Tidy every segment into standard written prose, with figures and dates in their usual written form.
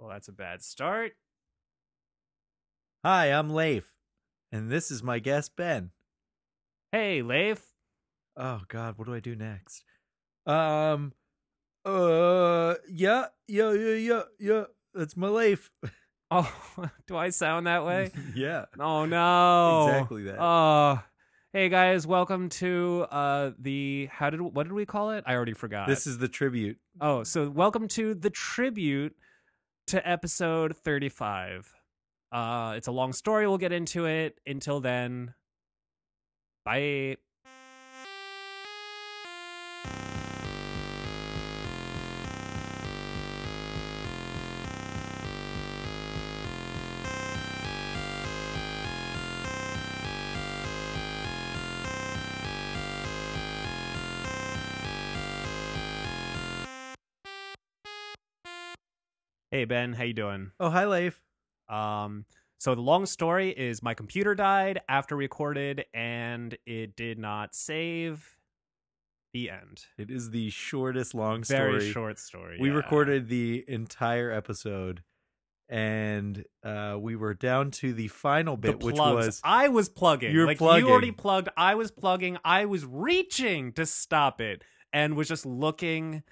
Well, that's a bad start. Hi, I'm Leif, and this is my guest, Ben. Hey, Leif. Oh, God, what do I do next? Yeah. That's my Leif. Oh, do I sound that way? Yeah, Oh no. exactly that. Hey guys, welcome to what did we call it? I already forgot. This is the tribute. So welcome to the tribute to episode 35. It's a long story, we'll get into it. Until then, bye. Hey Ben, how you doing? Oh, hi, Leif. So the long story is my computer died after recorded and it did not save. The end. It is the shortest long Very story. short story. We yeah. recorded the entire episode, and we were down to the final The bit, which plugs. was I was plugging. You were like plugging. You already plugged. I was plugging. I was reaching to stop it and was just looking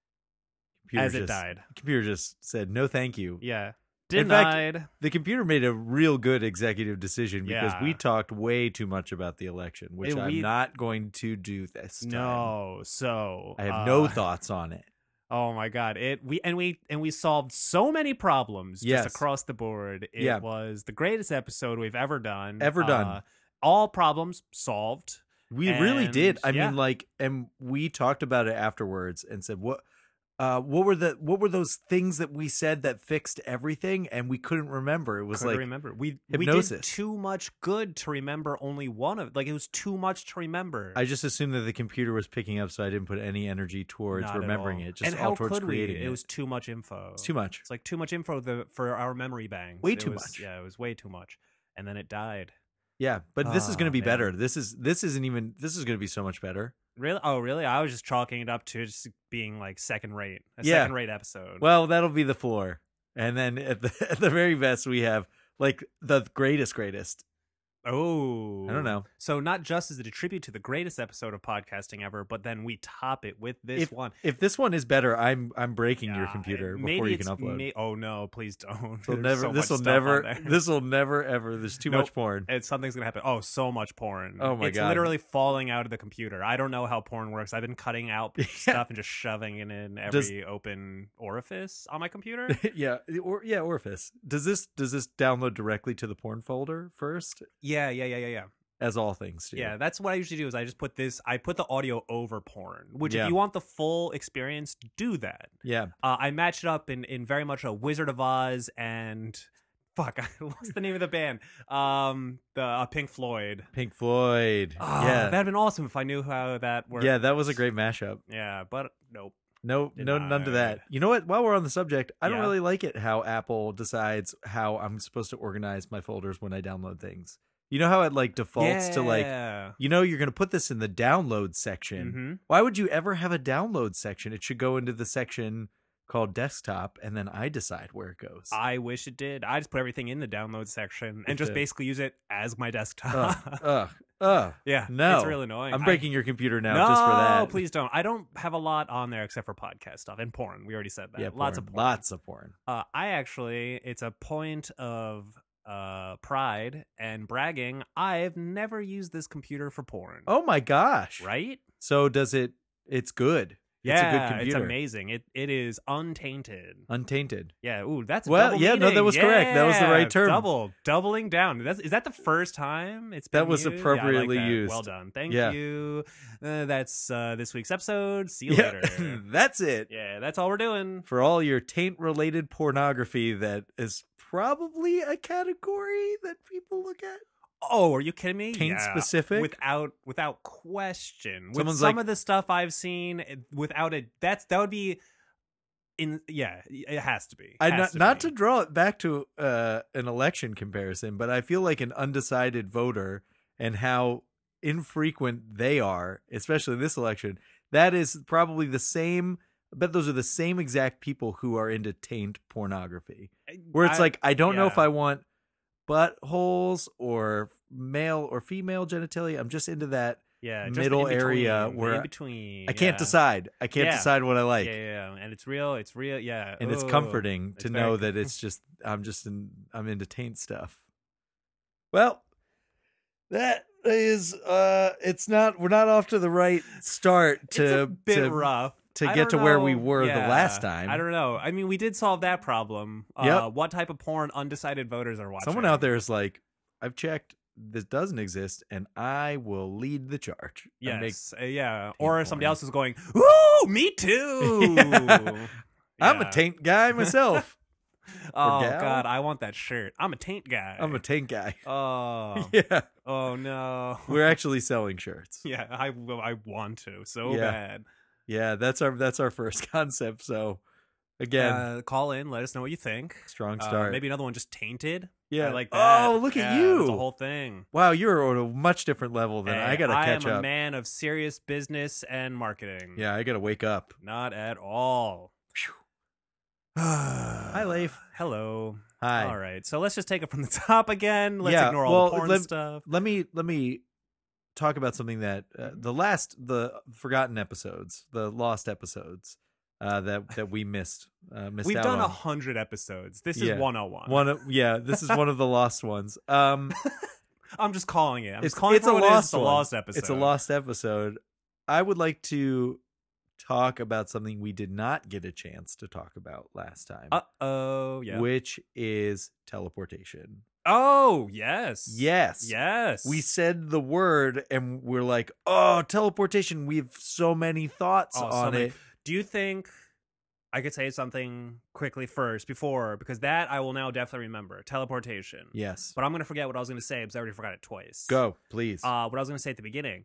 as it died. The computer just said, no, thank you. Yeah. In Denied. fact, the computer made a real good executive decision because Yeah. we talked way too much about the election, which I'm not going to do this time. No. So I have no thoughts on it. Oh my god! We solved so many problems just across the board. It was the greatest episode we've ever done. All problems solved. We really did. I mean, and we talked about it afterwards and said, what were those things that we said that fixed everything, and we couldn't remember. It was remember. We did too much good to remember only one of. Like, it was too much to remember. I just assumed that the computer was picking up, so I didn't put any energy towards remembering it. Just all towards creating it. It was too much info. It's too much. It's like too much info for our memory banks. Way too much. Yeah, it was way too much, and then it died. Yeah, but this is going to be better. This is going to be so much better. Really? Oh, really? I was just chalking it up to just being like second rate. Second rate episode. Well, that'll be the floor. And then at the very best, we have like the greatest. Oh. I don't know. So not just is it a tribute to the greatest episode of podcasting ever, but then we top it with this one. If this one is better, I'm breaking your computer before you can upload. Oh no, please don't. This will never ever. There's too much porn. Something's gonna happen. Oh, so much porn. Oh my god. It's literally falling out of the computer. I don't know how porn works. I've been cutting out stuff and just shoving it in every open orifice on my computer. Orifice. Does this download directly to the porn folder first? Yeah. As all things do. Yeah, that's what I usually do. Is I put the audio over porn. Which, if you want the full experience, do that. Yeah. I matched it up in very much a Wizard of Oz and fuck, what's the name of the band? The Pink Floyd. Pink Floyd. That'd been awesome if I knew how that worked. Yeah, that was a great mashup. Yeah, but nope. No, none to that. You know what? While we're on the subject, I don't really like it how Apple decides how I'm supposed to organize my folders when I download things. You know how it like defaults to like, you're going to put this in the download section. Mm-hmm. Why would you ever have a download section? It should go into the section called desktop, and then I decide where it goes. I wish it did. I just put everything in the download section and just basically use it as my desktop. Yeah, no, it's really annoying. I'm breaking your computer now just for that. No, please don't. I don't have a lot on there except for podcast stuff and porn. We already said that. Yeah, lots of porn. It's a point of pride and bragging. I've never used this computer for porn. Oh my gosh! Right? So it's good. Yeah, it's a good computer. It's amazing. It is untainted. Untainted. Yeah. Ooh, that's double meaning. No, that was correct. That was the right term. Doubling down. Is that the first time it's been that was used? appropriately used? Well done. Thank you. That's this week's episode. See you later. That's it. Yeah, that's all we're doing for all your taint-related pornography. That is probably a category that people look at. Oh, are you kidding me? Taint specific? Without question. Someone's with some of the stuff I've seen, without it, that would be it has to be. Not to draw it back to an election comparison, but I feel like an undecided voter and how infrequent they are, especially this election, that is probably the same I bet those are the same exact people who are into taint pornography. Where it's like, I don't know if I want buttholes or male or female genitalia. I'm just into that middle area where in between. I can't decide. I can't decide what I like. Yeah. And it's real. It's real. Yeah. And it's comforting to know that it's just I'm into taint stuff. Well, that is we're not off to the right start to it's a bit rough to get to where we were the last time. I don't know. I mean, we did solve that problem. What type of porn undecided voters are watching? Someone out there is like, I've checked, this doesn't exist, and I will lead the charge. Yes, or somebody else is going, ooh, me too. I'm a taint guy myself. Oh God, I want that shirt. I'm a taint guy. I'm a taint guy. Oh yeah. Oh no. We're actually selling shirts. Yeah, I want to so bad. Yeah, that's our first concept. So again, call in, let us know what you think. Strong start. Maybe another one just tainted. Yeah, I like that. Oh, look at you! The whole thing. Wow, you're on a much different level than I gotta catch up. I am a man of serious business and marketing. Yeah, I gotta wake up. Not at all. Hi, Leif. Hello. Hi. All right, so let's just take it from the top again. Let's ignore all the porn stuff. Let me talk about something that the forgotten episodes, the lost episodes that we missed. We've done 100 episodes. This is 101. This is one of the lost ones. I'm just calling it. It's a lost episode. It's a lost episode. I would like to talk about something we did not get a chance to talk about last time. Yeah. Which is teleportation. Oh, yes. Yes. We said the word and we're like, oh, teleportation. We have so many thoughts on it. Do you think I could say something quickly first because that I will now definitely remember. Teleportation. Yes. But I'm going to forget what I was going to say because I already forgot it twice. Go, please. What I was going to say at the beginning.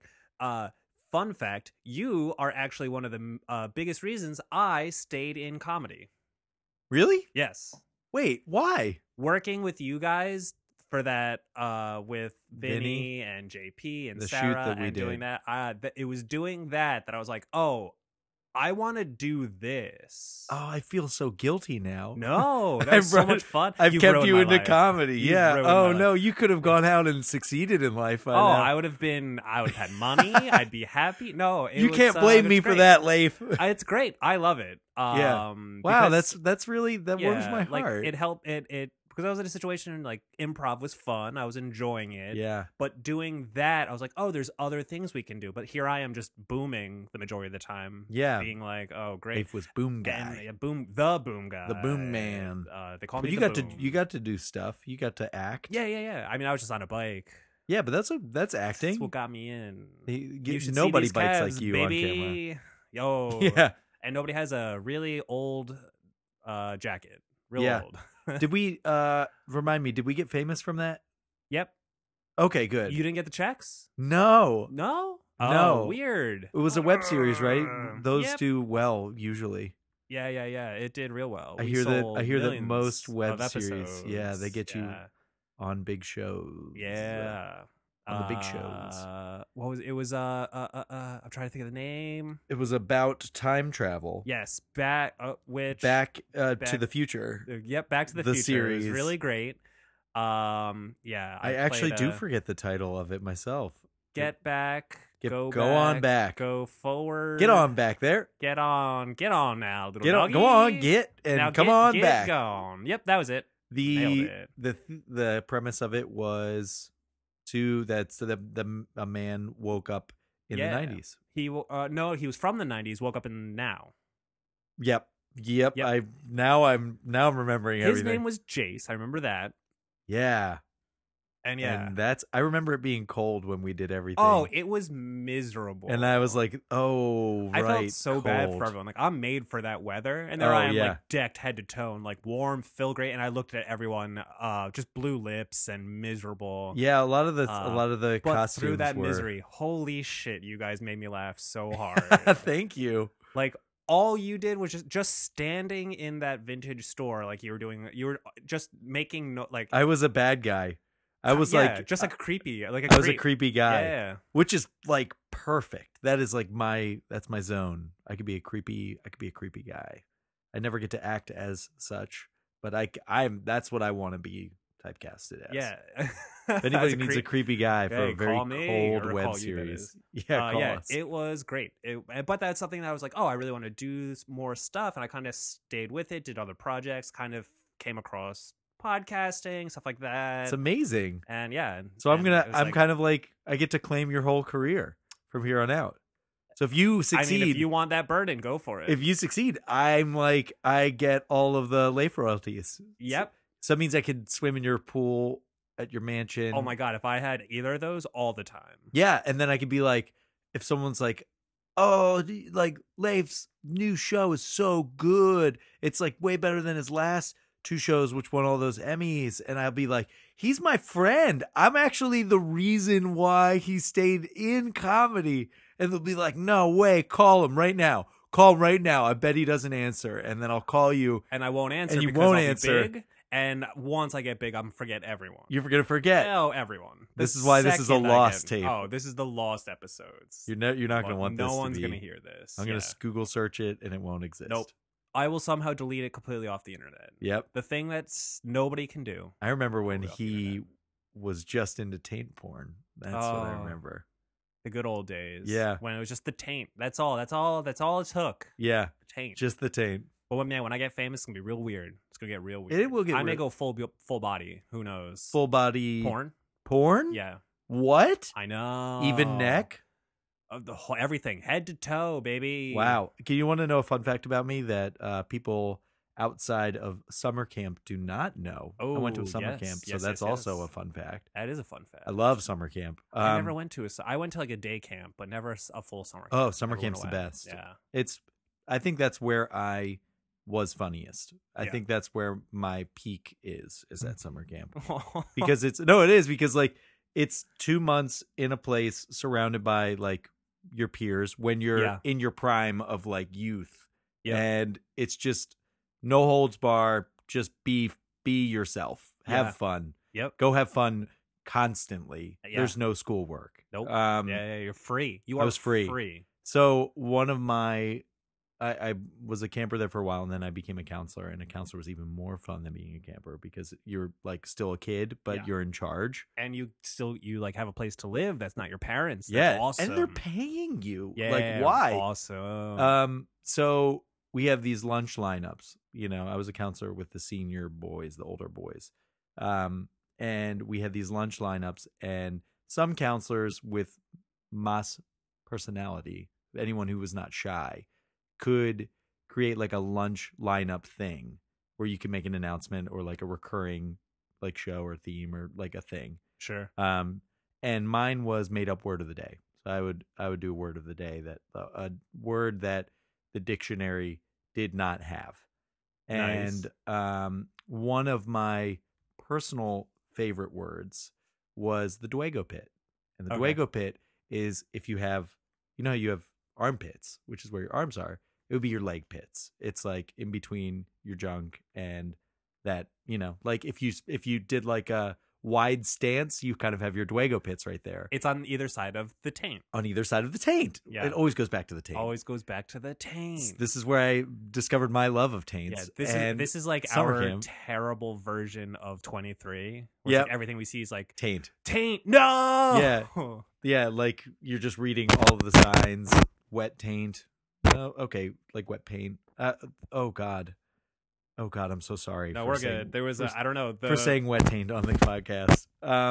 Fun fact, you are actually one of the biggest reasons I stayed in comedy. Really? Yes. Wait, why? Working with you guys for that with Vinny and JP and Sarah and doing that. It was doing that I was like, oh, I want to do this. Oh, I feel so guilty now. No, that was so much fun. I've kept you into comedy. Yeah. Oh no, you could have gone out and succeeded in life. I would have had money. I'd be happy. No, you can't blame me for that, Leif. It's great. I love it. Yeah. Wow, that's really warms my heart. It helped. It because I was in a situation like improv was fun. I was enjoying it. Yeah. But doing that, I was like, oh, there's other things we can do. But here I am just booming the majority of the time. Yeah. Being like, oh, great. Leif was boom guy. The boom guy. The boom man. They call me you got to do stuff. You got to act. Yeah. I mean, I was just on a bike. Yeah, but that's acting. That's what got me in. Nobody bites calves, like you baby. on camera. Yo. Yeah. And nobody has a really old jacket. Real old. Did we remind me, did we get famous from that? Yep. Okay, good. You didn't get the checks? No. No? No. Oh, weird. It was a web series, right? Those do well usually. Yeah. It did real well. I hear that most web series, they get you on big shows. Yeah. On the big shows. What was it? Was I'm trying to think of the name. It was about time travel. Yes, back to the Future. Yep, Back to the Future. Series. It was really great. Yeah. I actually do forget the title of it myself. Get back. Go on back. Go forward. Get on back there. Get on now, little doggy. Go on, come on back. Get gone. Yep, that was it. Nailed it. The premise of it was a man woke up in the 90s. He was from the 90s, woke up in now. Yep. I'm remembering everything. His name was Jace. I remember that. Yeah. And I remember it being cold when we did everything. Oh, it was miserable. And I was like, oh, right. I felt so bad for everyone. Like, I'm made for that weather. And there I am, like, decked head to toe, and, like, warm, feel great. And I looked at everyone, just blue lips and miserable. Yeah, a lot of the costumes through that were... misery, holy shit, you guys made me laugh so hard. Thank you. Like, all you did was just standing in that vintage store, like you were just making I was a bad guy. I was like just like a creepy, like I was a creepy guy. Yeah, which is like perfect. That is like that's my zone. I could be a creepy guy. I never get to act as such, but I'm that's what I want to be typecasted as. Yeah. If anybody needs a creepy guy for a very cold web series, call us. It was great. But that's something that I was like, oh, I really want to do more stuff, and I kind of stayed with it, did other projects, kind of came across podcasting, stuff like that. It's amazing. And yeah. So I'm kind of like, I get to claim your whole career from here on out. So if you succeed, if you want that burden, go for it. If you succeed, I'm like, I get all of the Leif royalties. Yep. So that means I could swim in your pool at your mansion. Oh my God, if I had either of those all the time. Yeah, and then I could be like, if someone's like, oh, like Leif's new show is so good. It's like way better than his last 2 shows, which won all those Emmys. And I'll be like, he's my friend. I'm actually the reason why he stayed in comedy. And they'll be like, no way, call him right now. Call him right now. I bet he doesn't answer. And then I'll call you. And I won't answer and you because won't I'll answer. Be big. And once I get big, I'm forget everyone. You're going to forget. Oh, everyone. This is why this is a lost tape. Oh, this is the lost episodes. You're not going to want this. No one's going to hear this. I'm going to Google search it and it won't exist. Nope. I will somehow delete it completely off the internet. Yep. The thing that's nobody can do. I remember when he was just into taint porn. That's what I remember. The good old days. Yeah. When it was just the taint. That's all it took. Yeah. The taint. Just the taint. But when I get famous, it's going to be real weird. It's going to get real weird. It will get I may go full body. Who knows? Full body. Porn? Porn? Yeah. What? I know. Even neck? Of the whole, everything. Head to toe, baby. Wow. You want to know a fun fact about me that people outside of summer camp do not know? I went to a summer camp, so that's also a fun fact. That is a fun fact. I love summer camp. I never went to I went to like a day camp, but never a full summer camp. Oh, summer camp's the best. Yeah. I think that's where I was funniest. I think that's where my peak is at summer camp. Because it is because like it's 2 months in a place surrounded by like your peers when you're in your prime of like youth. Yeah. And it's just no holds bar, just be yourself. Have fun. Yep. Go have fun constantly. There's no schoolwork. Nope. You're free. I was free. So one of my I was a camper there for a while, and then I became a counselor, and a counselor was even more fun than being a camper because you're like still a kid, but you're in charge, and you like have a place to live. That's not your parents. That's awesome. And they're paying you. Yeah, like why? Awesome. So we have these lunch lineups. You know, I was a counselor with the senior boys, the older boys, and we had these lunch lineups, and some counselors with mass personality, anyone who was not shy, could create like a lunch lineup thing where you can make an announcement or like a recurring like show or theme or like a thing. Sure. And mine was made up word of the day. So I would do a word of the day that a word that the dictionary did not have. And one of my personal favorite words was the Dwago pit. And the Dwago pit is if you have, you know how you have armpits, which is where your arms are, it would be your leg pits. It's like in between your junk and that, you know, like if you did like a wide stance, you kind of have your Dwago pits right there. It's on either side of the taint. On either side of the taint. Yeah. It always goes back to the taint. Always goes back to the taint. This is where I discovered my love of taints. Yeah, this is like our terrible version of 23. Yeah. Like everything we see is like taint. No. Yeah. Yeah. Like you're just reading all of the signs. Wet taint. Oh, okay. Like wet paint. Oh God. I'm so sorry. No, we're good. There was I don't know. For saying wet taint on the podcast.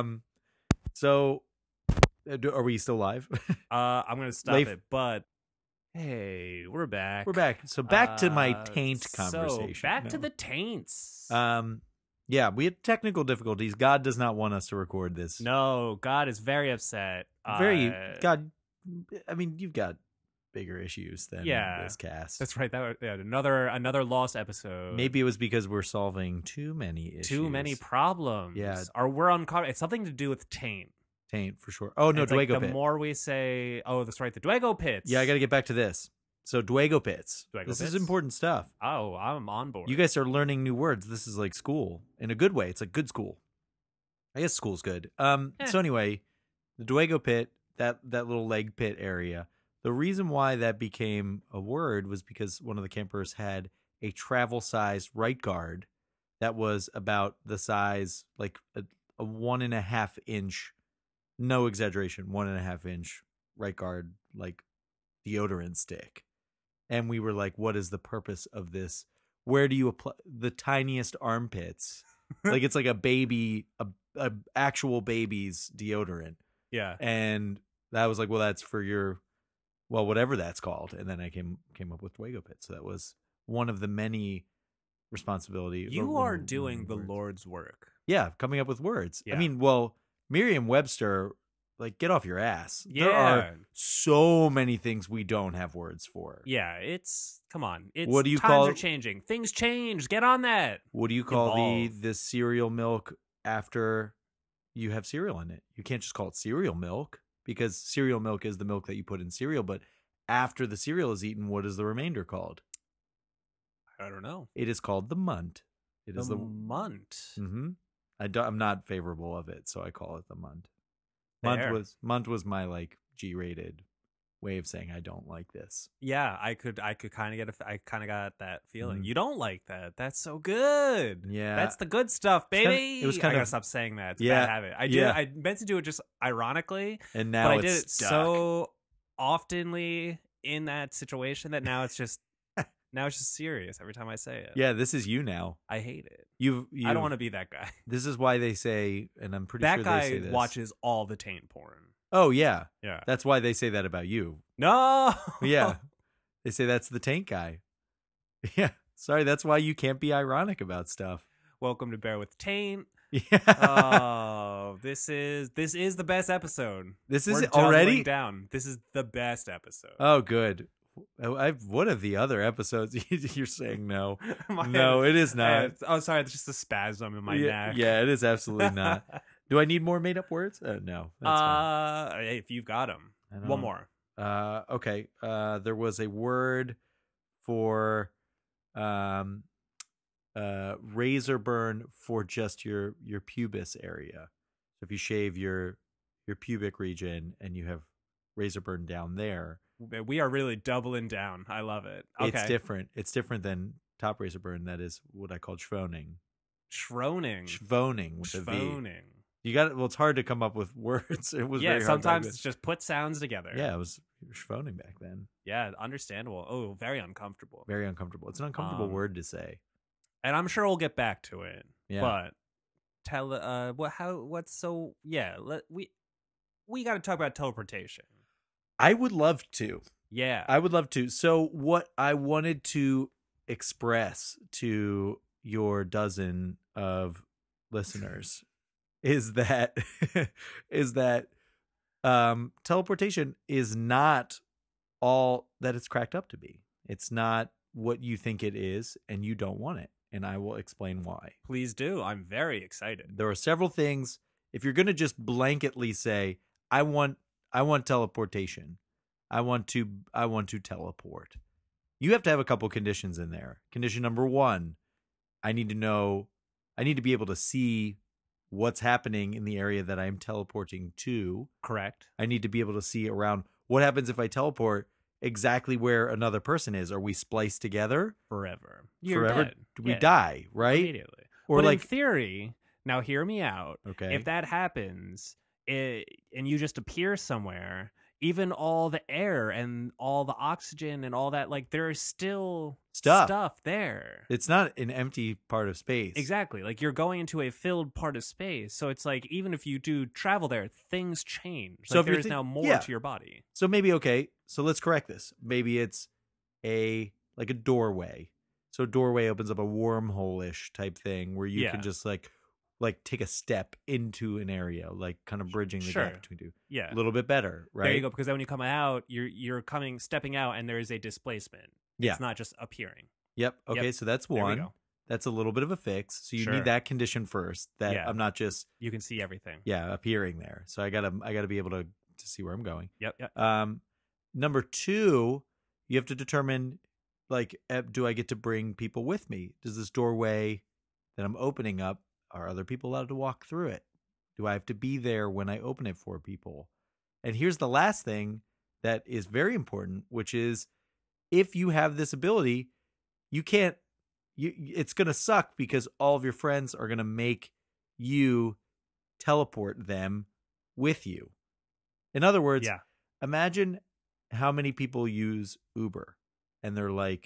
So are we still live? I'm going to stop it, but hey, we're back. We're back. So back to my taint conversation. So back to the taints. Yeah, we had technical difficulties. God does not want us to record this. No, God is very upset. God, I mean, you've got bigger issues than this cast. That's right. That another lost episode. Maybe it was because we're solving too many issues. Too many problems. Yeah. Or we're uncaught. It's something to do with taint. Taint, for sure. Oh, no, Dwago pit. The more we say, oh, that's right, the Dwago pits. Yeah, I got to get back to this. So Dwago pits. This is important stuff. Oh, I'm on board. You guys are learning new words. This is like school. In a good way. It's a good school. I guess school's good. So anyway, the Dwaygo Pit, that little leg pit area, the reason why that became a word was because one of the campers had a travel-sized right guard that was about the size, like a 1.5 inch, no exaggeration, 1.5 inch right guard, like deodorant stick. And we were like, what is the purpose of this? Where do you apply the tiniest armpits? Like it's like a baby, a actual baby's deodorant. Yeah. And that was like, well, that's for your, well, whatever that's called. And then I came up with Dwaygo Pit. So that was one of the many responsibility. You are doing the Lord's work. Yeah, coming up with words. Yeah. I mean, well, Merriam-Webster, like, get off your ass. Yeah. There are so many things we don't have words for. Yeah, come on. What do you times call are changing. Things change. Get on that. What do you call the cereal milk after you have cereal in it? You can't just call it cereal milk because cereal milk is the milk that you put in cereal. But after the cereal is eaten, what is the remainder called? I don't know. It is called the munt. It is the munt. Mm-hmm. I'm not favorable of it, so I call it the munt. Munt was my like G-rated way of saying I don't like this. Yeah, I could kind of got that feeling. You don't like that. That's so good. Yeah, that's the good stuff, baby. I gotta stop saying that. It's a bad habit. I meant to do it just ironically, and now but I did it so oftenly in that situation that now it's just serious every time I say it. Yeah, this is you now. I hate it. I don't want to be that guy. This is why they say, and I'm pretty sure they say this. That guy watches all the taint porn. Oh, yeah. Yeah. That's why they say that about you. No! Yeah. They say that's the taint guy. Yeah. Sorry, that's why you can't be ironic about stuff. Welcome to Bear with Taint. Yeah. Oh, this is the best episode. This is already down. This is the best episode. Oh, good. What are the other episodes? You're saying no. No, it is not. Sorry, it's just a spasm in my neck. Yeah, it is absolutely not. Do I need more made up words? No. That's fine. If you've got them. One more. Okay. There was a word for razor burn for just your pubis area. So if you shave your pubic region and you have razor burn down there, we are really doubling down. I love it. Okay. It's different. It's different than top razor burn. That is what I call schvoning. Schvoning with a V. You got it. Well, it's hard to come up with words. It was very hard. Sometimes it's just put sounds together. Yeah, it was schvoning back then. Yeah, understandable. Oh, very uncomfortable. Very uncomfortable. It's an uncomfortable word to say. And I'm sure we'll get back to it. Yeah. But we got to talk about teleportation. I would love to. Yeah. I would love to. So what I wanted to express to your dozen of listeners is that teleportation is not all that it's cracked up to be. It's not what you think it is, and you don't want it. And I will explain why. Please do. I'm very excited. There are several things. If you're going to just blanketly say, I want teleportation. I want to teleport. You have to have a couple conditions in there. Condition number 1, I need to be able to see what's happening in the area that I'm teleporting to. Correct. I need to be able to see around what happens if I teleport exactly where another person is. Are we spliced together? Forever. You're dead. We die, right? Immediately. Or but in theory, now hear me out. Okay. If that happens and you just appear somewhere, even all the air and all the oxygen and all that, like there is still stuff there. It's not an empty part of space. Exactly. Like you're going into a filled part of space. So it's like even if you do travel there, things change. So like there's now more to your body. So maybe, okay, so let's correct this. Maybe it's a doorway. So a doorway opens up a wormhole-ish type thing where you can just like take a step into an area, like kind of bridging the gap between two. Yeah. A little bit better, right? There you go. Because then when you come out, you're stepping out and there is a displacement. Yeah. It's not just appearing. Yep. Okay. So that's one. That's a little bit of a fix. So you need that condition first. That I'm not just you can see everything. Yeah, appearing there. So I gotta be able to see where I'm going. Yep. Number 2, you have to determine, like, do I get to bring people with me? Does this doorway that I'm opening up, are other people allowed to walk through it? Do I have to be there when I open it for people? And here's the last thing that is very important, which is if you have this ability, you can't, it's going to suck because all of your friends are going to make you teleport them with you. In other words, imagine how many people use Uber and they're like,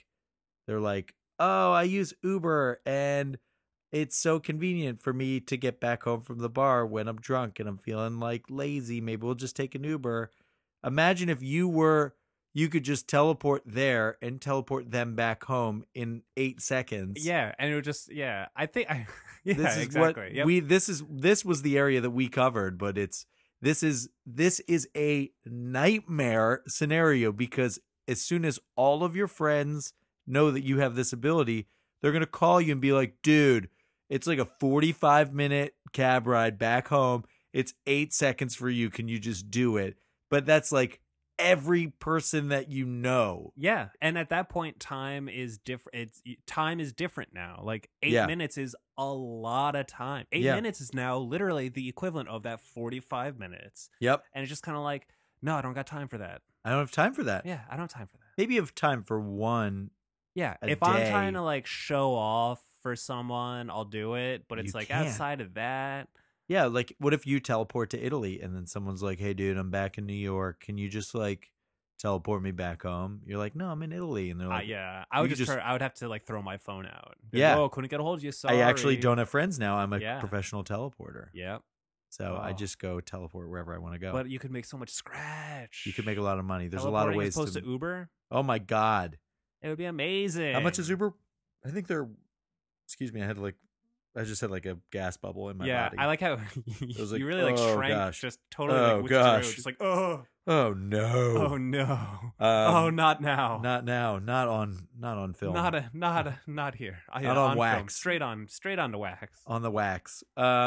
oh, I use Uber and it's so convenient for me to get back home from the bar when I'm drunk and I'm feeling like lazy. Maybe we'll just take an Uber. Imagine if you could just teleport there and teleport them back home in 8 seconds. Yeah, and it would just I think this is exactly. What this was the area that we covered, but this is a nightmare scenario because as soon as all of your friends know that you have this ability, they're going to call you and be like, dude, it's like a 45-minute cab ride back home. It's 8 seconds for you. Can you just do it? But that's like every person that you know. Yeah, and at that point, time is different. Time is different now. Like 8 minutes is a lot of time. 8 minutes is now literally the equivalent of that 45 minutes. Yep. And it's just kind of like, no, I don't got time for that. I don't have time for that. Yeah, I don't have time for that. Maybe you have time for one. Yeah, if I'm trying to like show off for someone, I'll do it. But it's like outside of that. Yeah, like what if you teleport to Italy and then someone's like, hey, dude, I'm back in New York. Can you just like teleport me back home? You're like, no, I'm in Italy. And they're like, I would I would have to like throw my phone out. Yeah. Couldn't get a hold of you. Sorry. I actually don't have friends now. I'm a professional teleporter. Yeah. So I just go teleport wherever I want to go. But you could make so much scratch. You could make a lot of money. There's a lot of ways as opposed to Uber. Oh my God. It would be amazing. How much is Uber? I think they're, excuse me, I just had like a gas bubble in my body. Yeah, I like how you really like shrank, gosh. just totally withdrew. Just like, oh no. Oh no. Oh, not now. Not now. Not on film. Not here. Not on wax. Film. Straight on to wax. On the wax.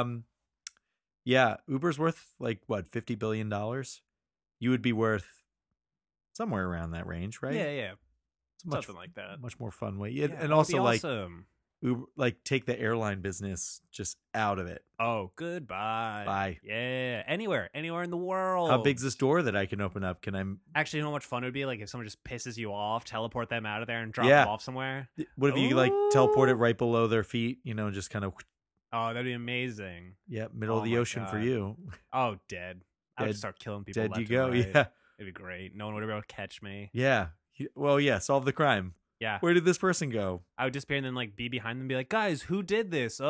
Yeah, Uber's worth like what, $50 billion? You would be worth somewhere around that range, right? Yeah. Something like that. Much more fun way. And also like awesome. Uber, like take the airline business just out of it. Oh, goodbye. Bye. Yeah, anywhere in the world. How big's this door that I can open up? Can I actually? You know how much fun it would be? Like if someone just pisses you off, teleport them out of there and drop them off somewhere. What if you like teleport it right below their feet? You know, just kind of. Oh, that'd be amazing. Yeah, middle of the ocean for you. Oh, dead. I would just start killing people. Dead left you go. and right. Yeah, it'd be great. No one would ever catch me. Yeah. Well, yeah. Solve the crime. Yeah. Where did this person go? I would disappear and then like be behind them and be like, guys, who did this? Oh,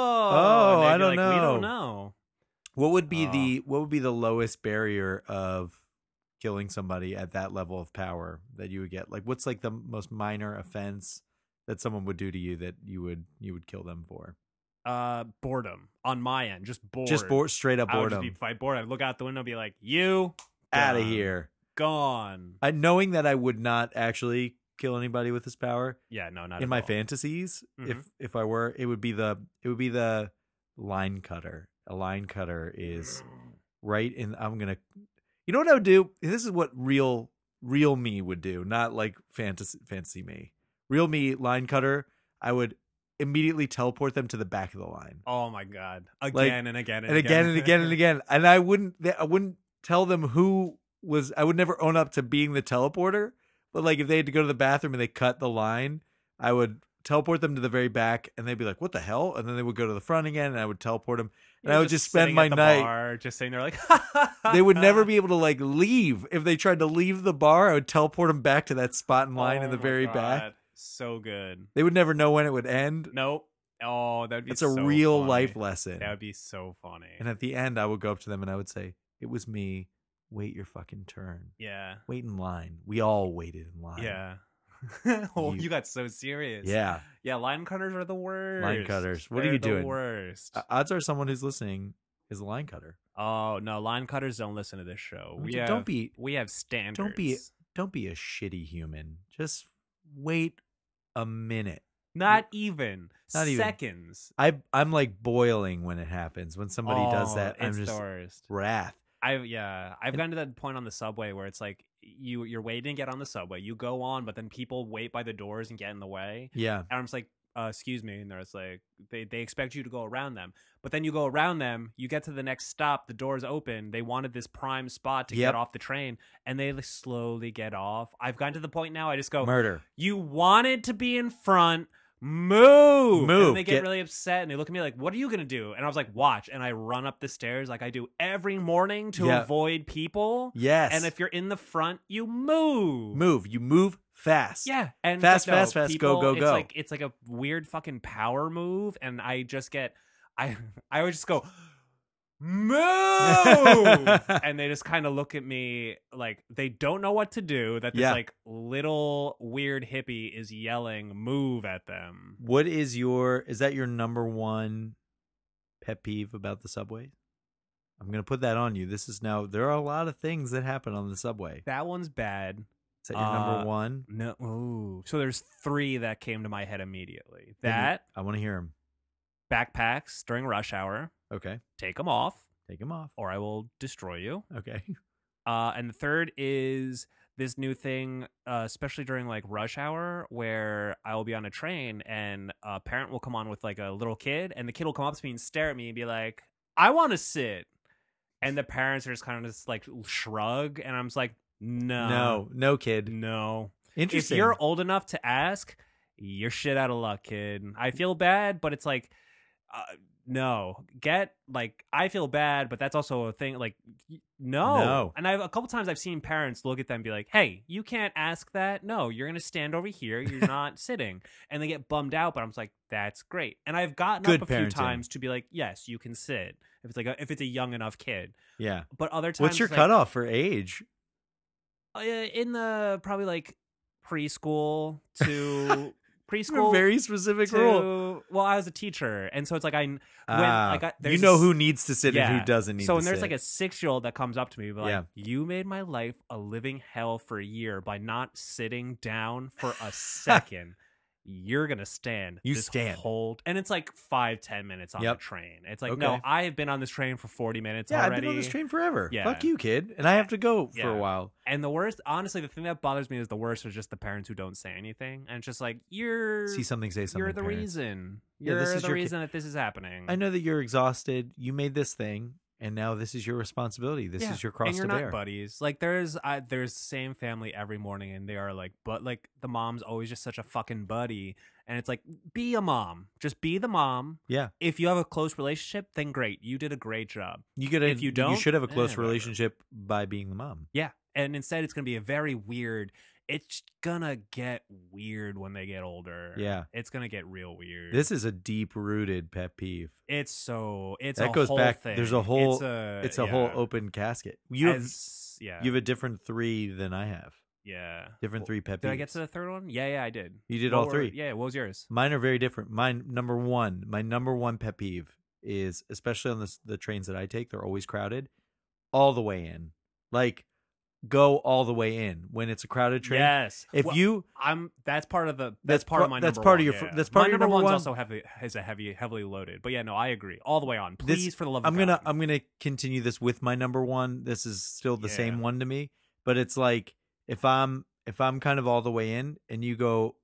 I don't know. We don't know. What would be the lowest barrier of killing somebody at that level of power that you would get? Like what's like the most minor offense that someone would do to you that you would kill them for? Boredom on my end. Just bored. Straight up boredom. I would just be bored. I'd look out the window and be like, you out of here. Gone. Knowing that I would not actually kill anybody with this power. Yeah, no, not in my fantasies. Mm-hmm. If I were, it would be the line cutter. A line cutter is right in. I'm gonna. You know what I would do? This is what real me would do, not like fantasy me. Real me, line cutter. I would immediately teleport them to the back of the line. Oh my God! Again and again. And I wouldn't tell them who was. I would never own up to being the teleporter. But like if they had to go to the bathroom and they cut the line, I would teleport them to the very back and they'd be like, what the hell? And then they would go to the front again and I would teleport them. And I would just spend my night bar, just sitting there like, they would never be able to like leave. If they tried to leave the bar, I would teleport them back to that spot in line in the very back. So good. They would never know when it would end. Nope. Oh, that'd be It's a real life lesson. That would be so funny. And at the end, I would go up to them and I would say, it was me. Wait your fucking turn. Yeah. Wait in line. We all waited in line. Yeah. You got so serious. Yeah. Yeah, line cutters are the worst. Line cutters. What are you doing? The worst. Odds are someone who's listening is a line cutter. Oh, no, line cutters don't listen to this show. We have standards. Don't be a shitty human. Just wait a minute. Not even seconds. I'm like boiling when it happens. When somebody does that, I'm just wrath. I've gotten to that point on the subway where it's like you're waiting to get on the subway. You go on, but then people wait by the doors and get in the way. Yeah. And I'm just like, excuse me, and there's like they expect you to go around them, but then you go around them, you get to the next stop, the doors open, they wanted this prime spot to get off the train, and they slowly get off. I've gotten to the point now I just go, murder, you wanted to be in front, move. And they get really upset, and they look at me like, what are you gonna do? And I was like, watch. And I run up the stairs like I do every morning to avoid people. Yes. And if you're in the front, you move. You move fast. Yeah. And fast, like, no, fast, people, go. It's like a weird fucking power move, and I just get I always just go, move. And they just kind of look at me like they don't know what to do, that this like little weird hippie is yelling move at them. What is that your number one pet peeve about the subway? I'm gonna put that on you. There are a lot of things that happen on the subway. That one's bad. Is that your number one? No. Ooh. So there's 3 that came to my head immediately. That I want to hear them. Backpacks during rush hour. Okay. Take them off. Or I will destroy you. Okay. And the third is this new thing, especially during like rush hour, where I will be on a train and a parent will come on with like a little kid, and the kid will come up to me and stare at me and be like, I want to sit. And the parents are just kind of just like shrug, and I'm just like, no, kid. No. Interesting. If you're old enough to ask, you're shit out of luck, kid. I feel bad, but it's like, no. I feel bad, but that's also a thing. Like, no. And a couple times I've seen parents look at them and be like, hey, you can't ask that. No, you're going to stand over here. You're not sitting. And they get bummed out, but I'm just like, that's great. And I've gotten up a few times to be like, yes, you can sit. If it's a young enough kid. Yeah. But other times. What's your cutoff for age? In the probably like preschool to preschool. A very specific rule. Well, I was a teacher, and so it's like you know who needs to sit and who doesn't need to sit. So when there's like a 6-year-old that comes up to me, like, you made my life a living hell for a year by not sitting down for a second. You're gonna stand. Hold, and it's like 5-10 minutes on the train. It's like, no, I have been on this train for 40 minutes already. I've been on this train forever. Yeah. Fuck you, kid. And I have to go for a while. And the worst, honestly, the thing that bothers me is the worst is just the parents who don't say anything, and it's just like, see something, say something. You're the parents. reason. You're the reason that this is happening. I know that you're exhausted. You made this thing. And now this is your responsibility. This is your cross and you're to bear. Not buddies. Like there's same family every morning, and they are like, but like the mom's always just such a fucking buddy, and it's like, be a mom, just be the mom. Yeah. If you have a close relationship, then great, you did a great job. If you don't, you should have a close relationship by being the mom. Yeah, and instead it's gonna be a very weird. It's gonna get weird when they get older. Yeah. It's gonna get real weird. This is a deep-rooted pet peeve. It's that goes whole back. thing. There's a whole it's a whole open casket. You have a different 3 than I have. Yeah. Different 3 pet peeves. Did I get to the third one? Yeah, I did. You did all 3. Yeah, what was yours? Mine are very different. My number one pet peeve is, especially on the trains that I take, they're always crowded all the way in. Like, go all the way in when it's a crowded train. Yes. If that's part of my number one. That's part of your number one. Also heavily loaded. But yeah, no, I agree. All the way on. Please, for the love of God. I'm gonna continue this with my number one. This is still the same one to me. But it's like, if I'm kind of all the way in and you go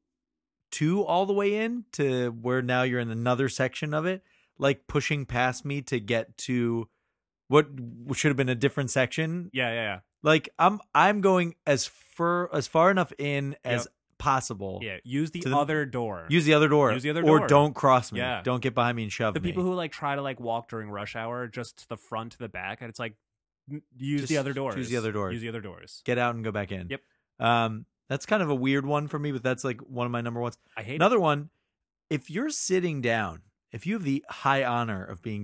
2 all the way in to where now you're in another section of it, like pushing past me to get to what should have been a different section. Yeah. Like I'm going as far enough in as possible. Yeah, use the other door. Use the other door. Or don't cross me. Yeah. Don't get behind me and shove me. The people who like try to like walk during rush hour, just to the front to the back, and it's like, use the other doors. Use the other doors. Use the other doors. Get out and go back in. Yep. That's kind of a weird one for me, but that's like one of my number ones. I hate another one. If you're sitting down, if you have the high honor of being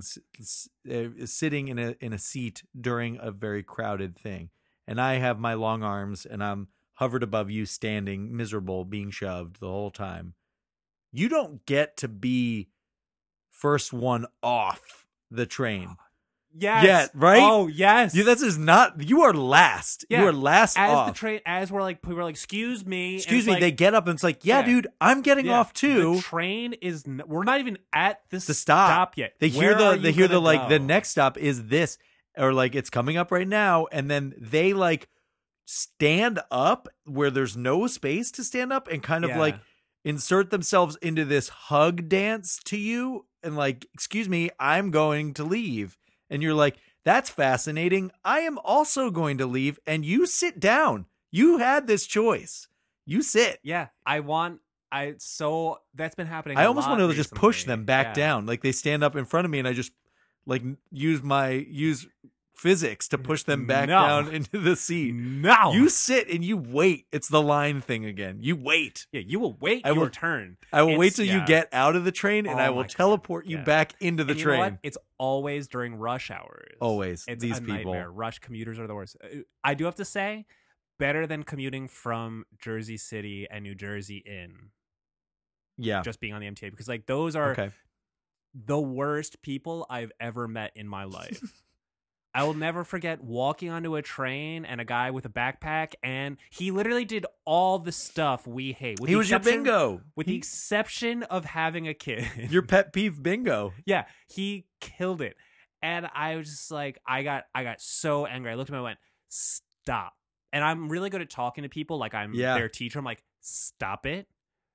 sitting in a seat during a very crowded thing, and I have my long arms and I'm hovered above you, standing miserable, being shoved the whole time, you don't get to be first one off the train. Yes. Yet, right? Oh, yes. You are last. Yeah. You are last off. As we're like, people are like, excuse me. Like, they get up and it's like, dude, I'm getting off too. The train is, we're not even at the stop yet. They hear the next stop is this, or like, it's coming up right now. And then they like stand up where there's no space to stand up and kind of like, insert themselves into this hug dance to you and like, excuse me, I'm going to leave. And you're like, that's fascinating. I am also going to leave. And you sit down. You had this choice. You sit. Yeah. So that's been happening. I almost want to recently. just push them back down. Like they stand up in front of me and I just like use physics to push them back down into the seat. No. You sit and you wait. It's the line thing again. You wait. Yeah, you will wait your turn. I will wait till you get out of the train and I will teleport you back into the train. You know what? It's always during rush hours. Always. It's these a people. Nightmare. Rush commuters are the worst. I do have to say, better than commuting from Jersey City and New Jersey in. Yeah. Just being on the MTA, because like those are the worst people I've ever met in my life. I will never forget walking onto a train and a guy with a backpack, and he literally did all the stuff we hate. He was your bingo. With the exception of having a kid. Your pet peeve bingo. Yeah, he killed it. And I was just like, I got so angry. I looked at him and I went, stop. And I'm really good at talking to people like I'm their teacher. I'm like, stop it.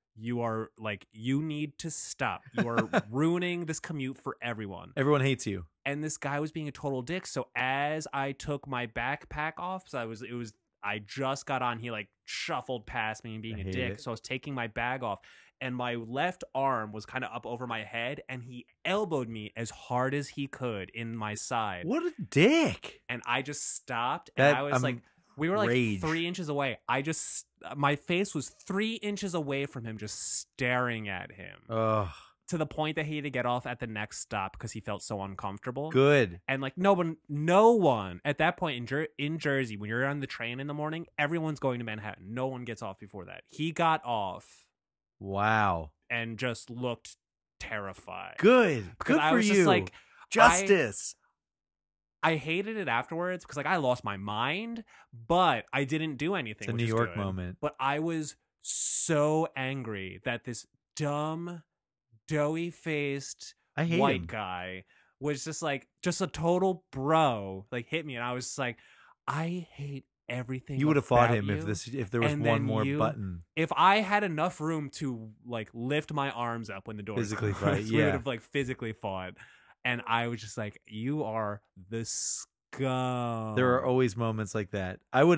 You need to stop. You are ruining this commute for everyone. Everyone hates you. And this guy was being a total dick. So as I took my backpack off, I just got on, he like shuffled past me and being a dick. So I was taking my bag off and my left arm was kind of up over my head and he elbowed me as hard as he could in my side. What a dick. And I just stopped and I was like, we were like rage. 3 inches away. My face was 3 inches away from him, just staring at him. Ugh. To the point that he had to get off at the next stop because he felt so uncomfortable. Good. And like no one at that point in Jersey, when you're on the train in the morning, everyone's going to Manhattan. No one gets off before that. He got off. Wow. And just looked terrified. Good. Because Good for I was you. Just like, justice. I hated it afterwards because like I lost my mind, but I didn't do anything. It's a New York moment. But I was so angry that this dumb, doughy-faced white guy was just a total bro, like hit me, and I was just like, I hate everything. You would have fought him if there was one more button. If I had enough room to like lift my arms up when the door physically closed, fight, we would have like physically fought. And I was just like, you are the scum. There are always moments like that.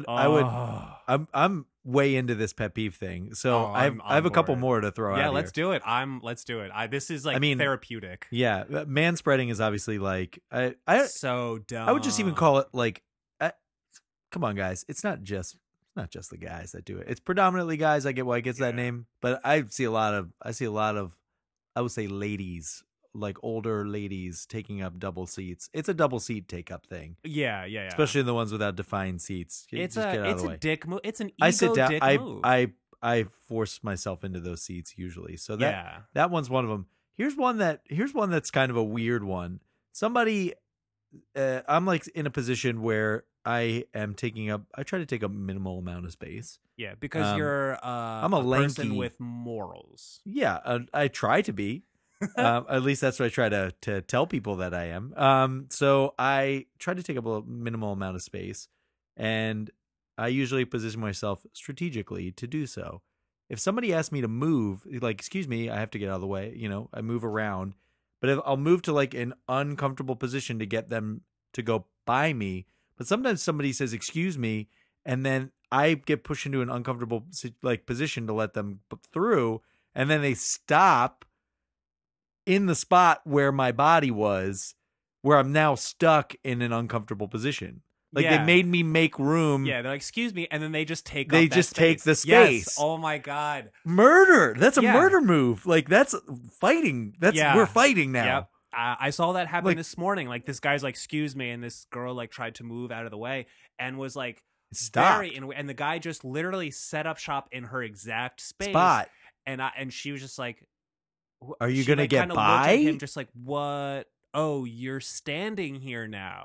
I'm way into this pet peeve thing. So I have a couple more to throw out. Yeah, let's do it. Let's do it. This is like therapeutic. Yeah, manspreading is obviously like so dumb. I would just even call it like come on guys, it's not just the guys that do it. It's predominantly guys. I get why it gets that name, but I see a lot of I would say ladies, like older ladies taking up double seats. It's a double seat take up thing. Yeah. Especially the ones without defined seats. It's a dick move. It's an ego dick move. I force myself into those seats usually. So that one's one of them. Here's one that's kind of a weird one. Somebody I'm like in a position where I try to take a minimal amount of space. Yeah, because you're I'm a lanky person with morals. Yeah, I try to be. At least that's what I try to tell people that I am. So I try to take up a minimal amount of space, and I usually position myself strategically to do so. If somebody asks me to move, like, excuse me, I have to get out of the way, I move around, but if I'll move to like an uncomfortable position to get them to go by me. But sometimes somebody says, excuse me, and then I get pushed into an uncomfortable like position to let them through, and then they stop in the spot where my body was, where I'm now stuck in an uncomfortable position. Like they made me make room. Yeah, they're like, excuse me, and then they just take take the space. Yes. Oh my God. Murder. That's a murder move. Like that's fighting. We're fighting now. Yep. I saw that happen this morning. Like this guy's like, excuse me, and this girl like tried to move out of the way and was like, stop. And the guy just literally set up shop in her exact spot. And she was just like, are you gonna get by? Looked at him just like, what? Oh, you're standing here now.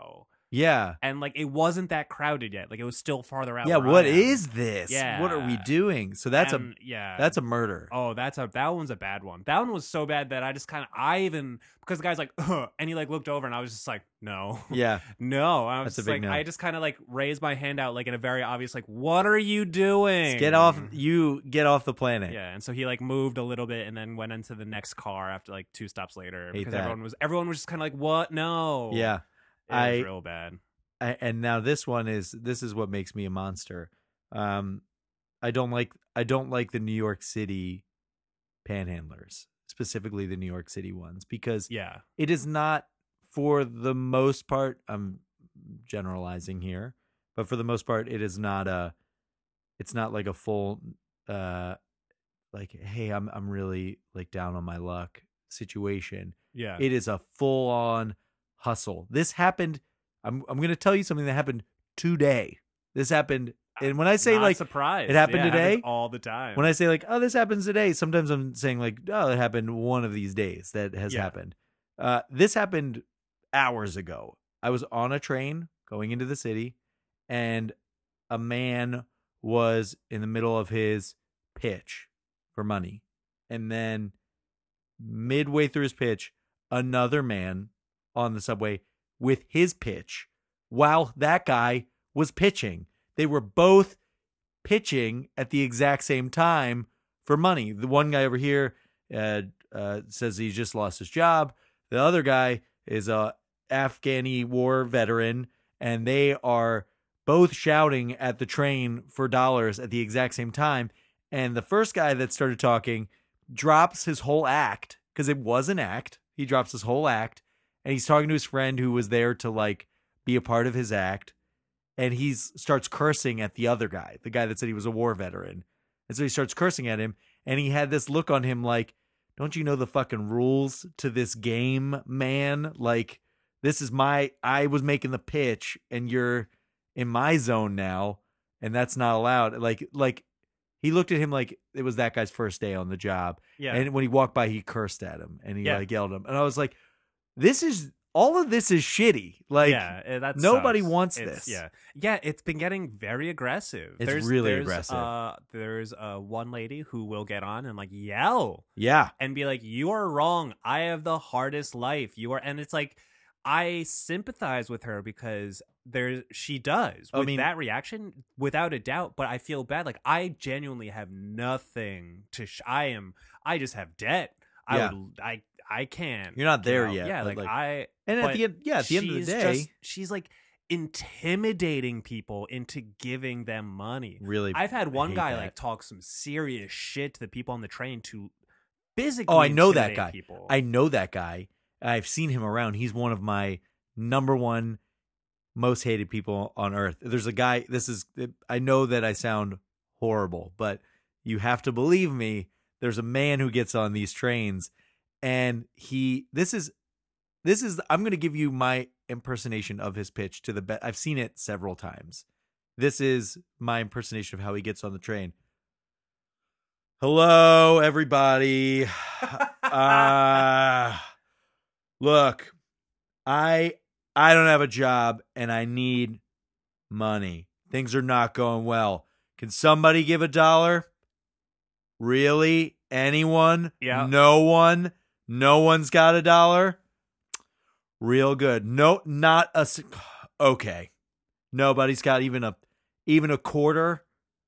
Yeah. And like it wasn't that crowded yet. Like it was still farther out. Yeah, what is this? Yeah. What are we doing? So that's a murder. Oh, that one's a bad one. That one was so bad that I just kind of because the guy's like, ugh, and he like looked over and I was just like, no. Yeah. No. I was that's just a big like no. I just kind of like raised my hand out like in a very obvious like, what are you doing? Get off the planet. Yeah, and so he like moved a little bit and then went into the next car after like 2 stops later because that. everyone was just kind of like, what? No. Yeah. It was real bad. And now this is what makes me a monster. I don't like the New York City panhandlers, specifically the New York City ones, because it is not, for the most part, I'm generalizing here, but for the most part, it's not like a full like, hey, I'm really like down on my luck situation. Yeah. It is a full on hustle. This happened. I'm going to tell you something that happened today. This happened, and when I say Not like surprised, it happened today, it all the time. When I say like, oh, this happens today, sometimes I'm saying like, oh, it happened one of these days that has happened. This happened hours ago. I was on a train going into the city, and a man was in the middle of his pitch for money, and then midway through his pitch, another man on the subway with his pitch while that guy was pitching. They were both pitching at the exact same time for money. The one guy over here says he just lost his job. The other guy is a Afghani war veteran, and they are both shouting at the train for dollars at the exact same time. And the first guy that started talking drops his whole act, because it was an act. He drops his whole act, and he's talking to his friend who was there to like be a part of his act. And he starts cursing at the other guy, the guy that said he was a war veteran. And so he starts cursing at him, and he had this look on him like, don't you know the fucking rules to this game, man? Like, this is I was making the pitch, and you're in my zone now, and that's not allowed. Like he looked at him like it was that guy's first day on the job. Yeah. And when he walked by, he cursed at him, and he like yelled at him. And I was like, all of this is shitty. Like, nobody wants this. Yeah, it's been getting very aggressive. It's really aggressive. There's one lady who will get on and like yell. Yeah. And be like, you are wrong. I have the hardest life. And it's like, I sympathize with her because she does with that reaction, without a doubt. But I feel bad. Like, I genuinely have nothing to. I just have debt. I can't. You're not there yet. Yeah, at the end of the day, she's like intimidating people into giving them money. Really, I've had one guy like talk some serious shit to the people on the train to physically. Oh, I know that guy. People. I know that guy. I've seen him around. He's one of my number one most hated people on earth. There's a guy. I know that I sound horrible, but you have to believe me. There's a man who gets on these trains. And this is I'm going to give you my impersonation of his pitch to the bet. I've seen it several times. This is my impersonation of how he gets on the train. Hello, everybody. Look, I don't have a job and I need money. Things are not going well. Can somebody give $1? Really? Anyone? Yeah. No one? No one's got $1? Real good. No, not a. Okay. Nobody's got even a quarter.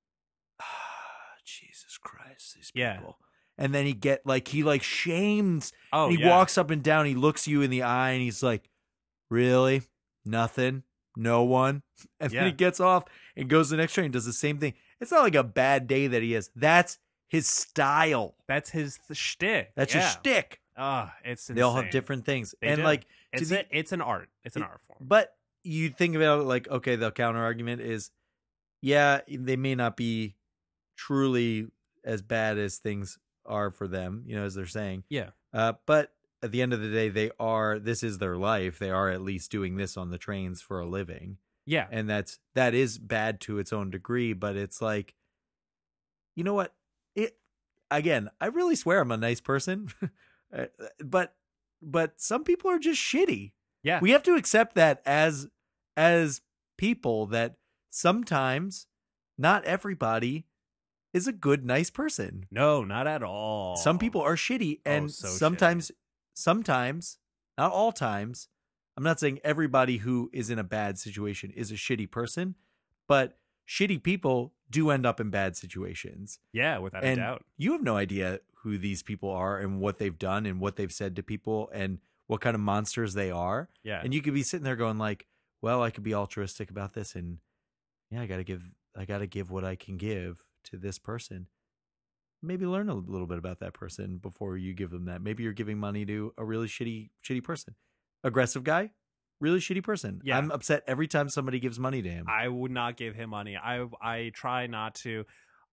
Jesus Christ, these people. Yeah. And then he shames. Oh, and he walks up and down. He looks you in the eye and he's like, really? Nothing? No one? And then he gets off and goes to the next train and does the same thing. It's not like a bad day that he has. That's his style. That's his shtick. That's his shtick. It's insane. They all have different things. They do. Like, it's an art. It's an art form. But you think about it like, okay, the counter argument is, yeah, they may not be truly as bad as things are for them, as they're saying. Yeah. But at the end of the day, this is their life. They are at least doing this on the trains for a living. Yeah. And that is bad to its own degree, but it's like, you know what? Again, I really swear I'm a nice person. But some people are just shitty. Yeah. We have to accept that as as people that sometimes not everybody is a good, nice person. No, not at all. Some people are shitty, and sometimes, not all times, I'm not saying everybody who is in a bad situation is a shitty person, but shitty people do end up in bad situations. Yeah, without a doubt. You have no idea who these people are and what they've done and what they've said to people and what kind of monsters they are. Yeah. And you could be sitting there going like, well, I could be altruistic about this, and yeah, I gotta give what I can give to this person. Maybe learn a little bit about that person before you give them that. Maybe you're giving money to a really shitty person. Aggressive guy, really shitty person. Yeah. I'm upset every time somebody gives money to him. I would not give him money. I try not to.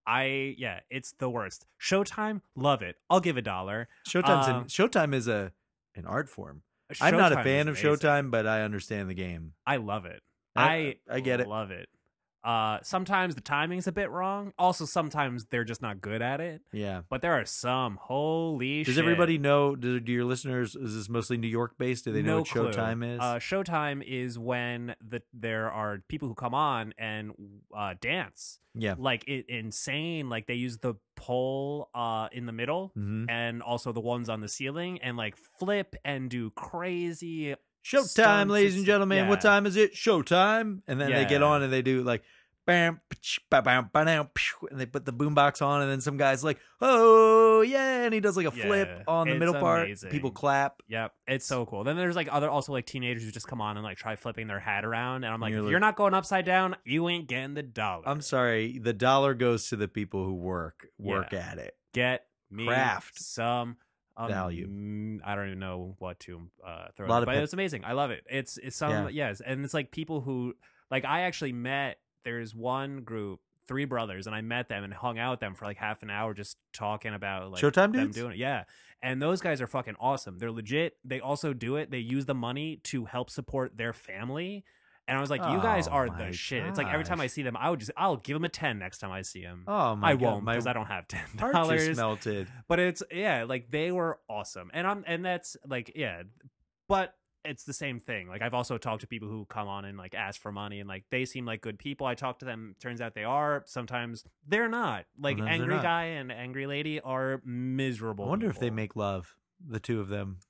It's the worst. Showtime, love it. I'll give $1. Showtime is an art form. I'm not a fan of Showtime, but I understand the game. I love it. I get it. Love it. Sometimes the timing's a bit wrong. Also, sometimes they're just not good at it. Yeah. But there are some. Holy shit. Does everybody know, do your listeners, is this mostly New York based? Do they know what Showtime is? Showtime is when there are people who come on and dance. Yeah. Like insane. Like they use the pole in the middle and also the ones on the ceiling and like flip and do crazy Showtime, ladies and gentlemen. Yeah. What time is it? Showtime. And then they get on and they do like bam, bam, and they put the boombox on, and then some guy's like, oh yeah, and he does like a flip on the middle part. People clap. Yep, it's so cool. Then there's like also like teenagers who just come on and like try flipping their hat around, and I'm like, if you're not going upside down, you ain't getting the $1. I'm sorry, the $1 goes to the people who work at it. Get me craft some value. I don't even know what to throw, but it's amazing. I love it. It's some yes, and it's like people who like I actually met. There's one group, 3 brothers, and I met them and hung out with them for like half an hour just talking about like Showtime them dudes? doing it. Yeah. And those guys are fucking awesome. They're legit. They also do it. They use the money to help support their family. And I was like, you guys are the shit. It's like every time I see them, I'll give them a 10 next time I see them. Oh my God. I won't because I don't have $10. Heart just melted. But it's like they were awesome. And that's like, but it's the same thing. Like I've also talked to people who come on and like ask for money, and like they seem like good people. I talk to them. Turns out they are. Sometimes they're not. Like sometimes angry guy and angry lady are miserable. I wonder if they make love, the two of them.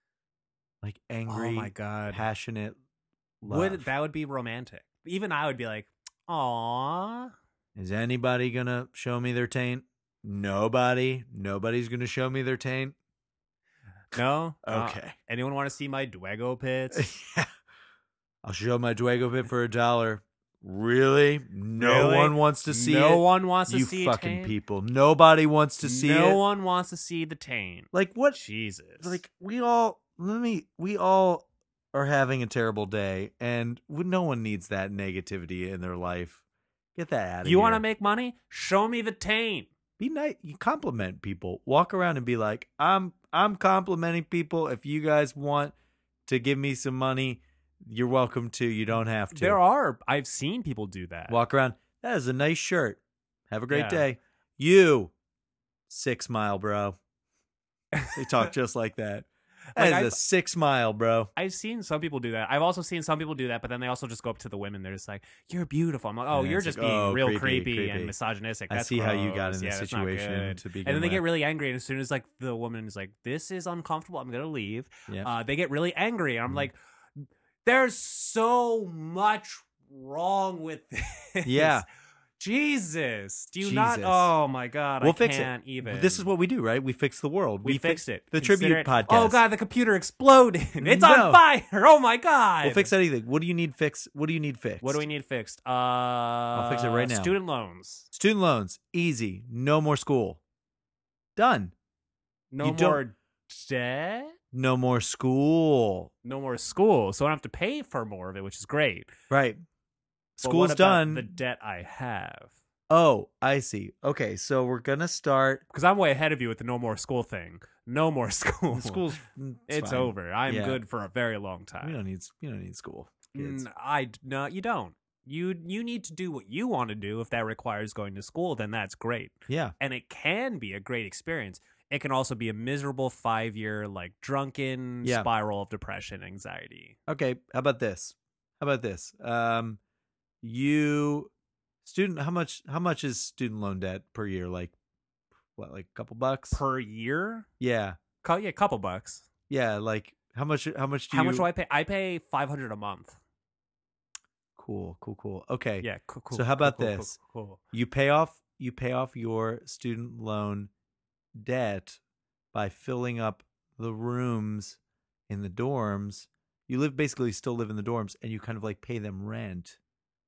Like angry, oh my God, passionate love. That would be romantic. Even I would be like, aw. Is anybody gonna show me their taint? Nobody. Nobody's gonna show me their taint. No? Okay. Anyone want to see my Dwego pits? Yeah. I'll show my Dwego pit for $1. Really? No one wants to see it? No one wants to see it. You fucking people. Nobody wants to see it. No one wants to see the taint. Like what? Jesus. Like we all are having a terrible day, and no one needs that negativity in their life. Get that out of here. You want to make money? Show me the taint. Be nice. You compliment people. Walk around and be like, I'm complimenting people. If you guys want to give me some money, you're welcome to. You don't have to. I've seen people do that. Walk around. That is a nice shirt. Have a great day. You, 6 Mile, bro. They talk just like that. That is a 6 Mile, bro. I've seen some people do that. I've also seen some people do that, but then they also just go up to the women. They're just like, "You're beautiful." I'm like, "Oh, you're just being real creepy and misogynistic." That's I see gross. how you got in this situation to begin and then they with. get really angry, and as soon as like the woman is like, "This is uncomfortable. I'm gonna leave," Yeah. They get really angry, and I'm like, "There's so much wrong with this." Yeah. Jesus, do you not? Oh my God, we'll I can't even. This is what we do, right? We fix the world. We fixed it. The tribute podcast. Oh God, the computer exploded. It's on fire. Oh my God. We'll fix anything. What do you need fixed? What do you need fixed? What do we need fixed? I'll fix it right now. Student loans. Student loans, easy. No more school. Done. No more debt. No more school. No more school. So I don't have to pay for more of it, which is great. Right. School's what about done. The debt I have. Oh, I see. Okay, so we're gonna start because I'm way ahead of you with the no more school thing. No more school. School's it's fine. Over. I'm good for a very long time. You don't need school. Kids. No, you don't. You need to do what you want to do. If that requires going to school, then that's great. Yeah, and it can be a great experience. It can also be a miserable 5-year like drunken spiral of depression, anxiety. Okay, how about this? How about this? You student how much is student loan debt per year? Like what, like a couple bucks? Per year? Yeah. Yeah, couple bucks. Yeah, like how much How much do I pay? I pay $500 a month. Cool. Okay. Yeah, cool. So how about this? Cool. You pay off your student loan debt by filling up the rooms in the dorms. You basically still live in the dorms, and you kind of like pay them rent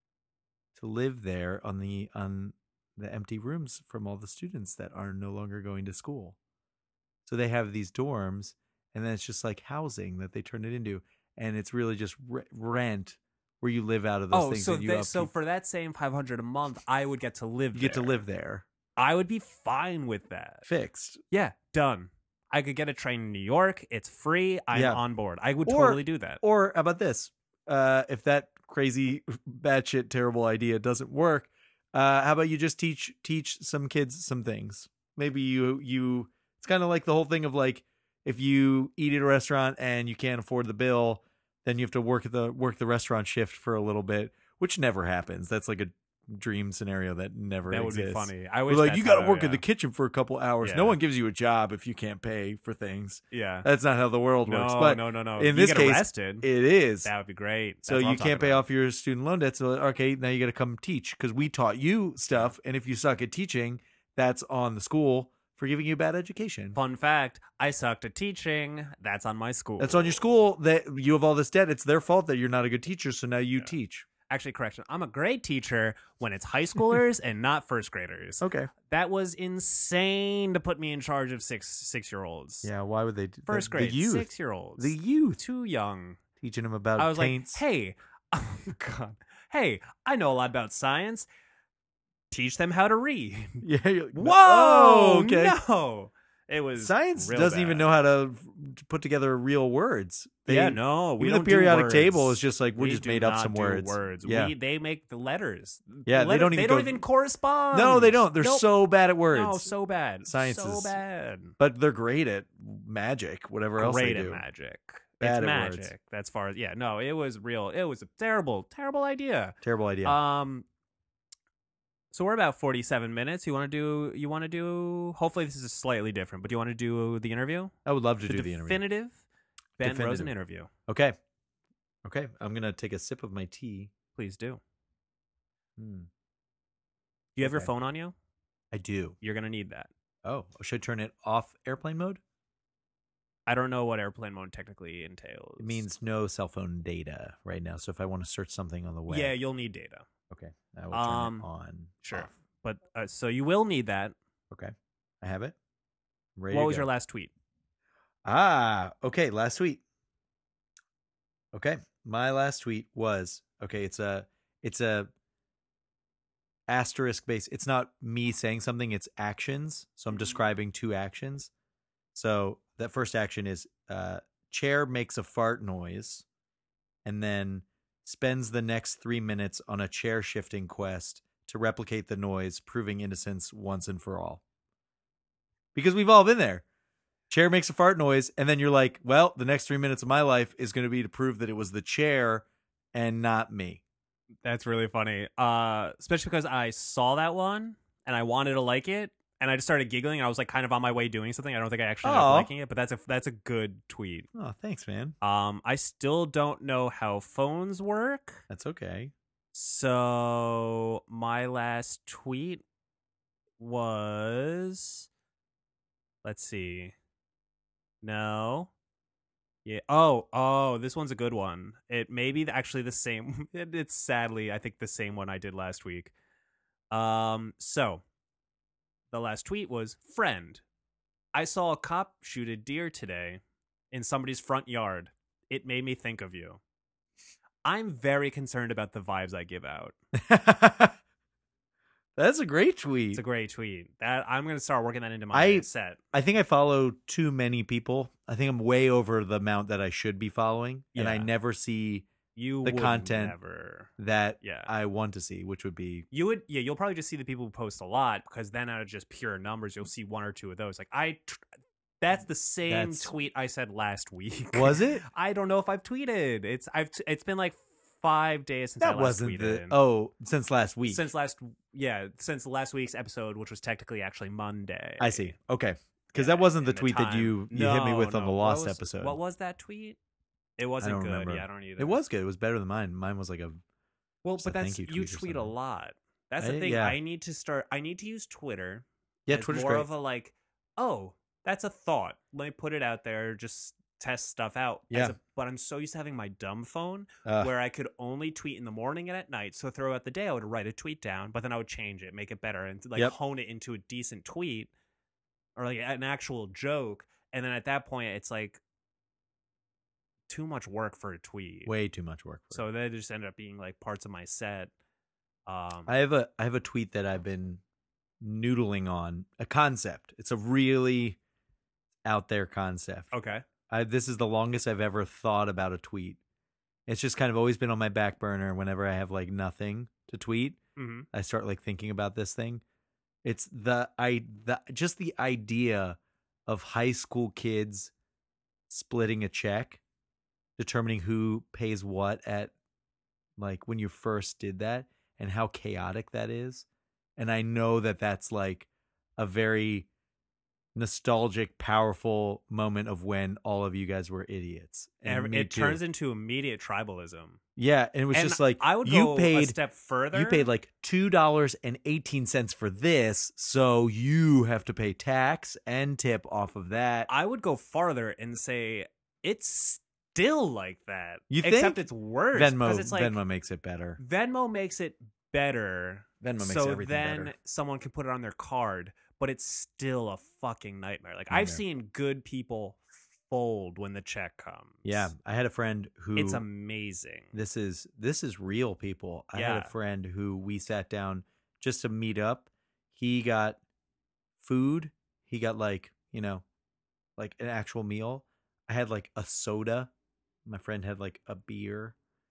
to live there on the empty rooms from all the students that are no longer going to school. So they have these dorms, and then it's just like housing that they turn it into, and it's really just rent where you live out of those things. So for that same $500 a month, I would get to live. You get to live there. I would be fine with that. Fixed. Yeah, done. I could get a train in New York. It's free. I'm on board. I would totally do that. Or how about this? If that crazy, batshit, terrible idea doesn't work, how about you just teach some kids some things? Maybe you. It's kind of like the whole thing of like, if you eat at a restaurant and you can't afford the bill, then you have to work the restaurant shift for a little bit, which never happens. That's like a dream scenario that never exists. That would be funny. I wish you got to work in the kitchen for a couple hours. No one gives you a job if you can't pay for things. Yeah, that's not how the world works. But no. In this case, arrested. It is. That would be great. So you can't pay off your student loan debt. So okay, now you got to come teach because we taught you stuff, and if you suck at teaching, that's on the school for giving you bad education. Fun fact, I sucked at teaching. That's on my school. That's on your school. That you have all this debt. It's their fault that you're not a good teacher, so now you teach. Actually, correction. I'm a great teacher when it's high schoolers and not first graders. Okay. That was insane to put me in charge of six-year-olds. Yeah, why would they do first grade, the youth. 6-year-olds. The youth. Too young. Teaching them about I was taints. like, hey, oh God. Hey, I know a lot about science. Teach them how to read. Yeah. Whoa! Okay. No. It was science real doesn't bad. even know how to put together real words. We even don't the periodic do table is just like we just do made up not some do words. Yeah, they make the letters. Yeah, they don't even correspond. No, they don't. They're so bad at words. No, so bad. Science so is bad. But they're great at magic. Whatever else they do. Great at magic. Bad it's at magic. Words. That's far as no. It was real. It was a terrible idea. Terrible idea. So we're about 47 minutes. You want to do hopefully this is slightly different, but do you want to do the interview? I would love to do the interview. Definitive Ben Rosen interview. Okay. I'm going to take a sip of my tea. Please do. Do you have your phone on you? I do. You're going to need that. Oh, should I turn it off airplane mode? I don't know what airplane mode technically entails. It means no cell phone data right now. So if I want to search something on the web. Yeah, you'll need data. Okay. I will turn it on. Sure. Off. But so you will need that. Okay. I have it. I'm ready what to was go. your last tweet? Okay. Last tweet. Okay. My last tweet was, okay, it's a asterisk base. It's not me saying something, it's actions. So I'm describing two actions. So that first action is chair makes a fart noise and then spends the next 3 minutes on a chair shifting quest to replicate the noise, proving innocence once and for all. Because we've all been there. Chair makes a fart noise, and then you're like, well, the next 3 minutes of my life is going to be to prove that it was the chair and not me. That's really funny. Especially because I saw that one, and I wanted to like it, and I just started giggling, and I was like kind of on my way doing something. I don't think I actually ended up liking it, but that's a good tweet. Oh, thanks, man. I still don't know how phones work. That's okay. So my last tweet was, let's see. No. Yeah. Oh, this one's a good one. It may be actually the same. It's sadly, I think, the same one I did last week. So the last tweet was, friend, I saw a cop shoot a deer today in somebody's front yard. It made me think of you. I'm very concerned about the vibes I give out. That's a great tweet. It's a great tweet. That I'm going to start working that into my set. I think I follow too many people. I think I'm way over the amount that I should be following, and I never see the content that I want to see, which would be you'll probably just see the people who post a lot, because then out of just pure numbers, you'll see one or two of those. Like that's the same tweet I said last week. Was it? I don't know if I've tweeted. It's been like 5 days since that I last wasn't tweeted. Since last week. Since last week's episode, which was technically actually Monday. I see. Okay. Because that wasn't the tweet that you hit me with on the Lost episode. What was that tweet? It wasn't good. Remember. Yeah, I don't either. It was good. It was better than mine. Mine was like but that's you tweet a lot. That's the thing. Yeah. I need to use Twitter. Yeah, Twitter's more great. of a that's a thought. Let me put it out there. Just test stuff out. Yeah. But I'm so used to having my dumb phone where I could only tweet in the morning and at night. So throughout the day, I would write a tweet down, but then I would change it, make it better, and hone it into a decent tweet or like an actual joke. And then at that point, it's like too much work for a tweet. Way too much work. So they just ended up being like parts of my set. I have a tweet that I've been noodling on, a concept. It's a really out there concept. Okay. This is the longest I've ever thought about a tweet. It's just kind of always been on my back burner whenever I have like nothing to tweet. Mm-hmm. I start like thinking about this thing. It's just the idea of high school kids splitting a check, determining who pays what at like when you first did that and how chaotic that is. And I know that that's like a very nostalgic, powerful moment of when all of you guys were idiots. And it turns into immediate tribalism. Yeah, and it was just like I would go a step further. You paid like $2.18 for this, so you have to pay tax and tip off of that. I would go farther and say it's still like that. You think? Except it's worse. Venmo makes it better. Venmo makes it better. Venmo makes everything better. So then someone can put it on their card, but it's still a fucking nightmare. Like I've seen good people fold when the check comes. Yeah, I had a friend who it's amazing. This is real, people. I had a friend who we sat down just to meet up. He got food. He got like an actual meal. I had like a soda. My friend had like a beer,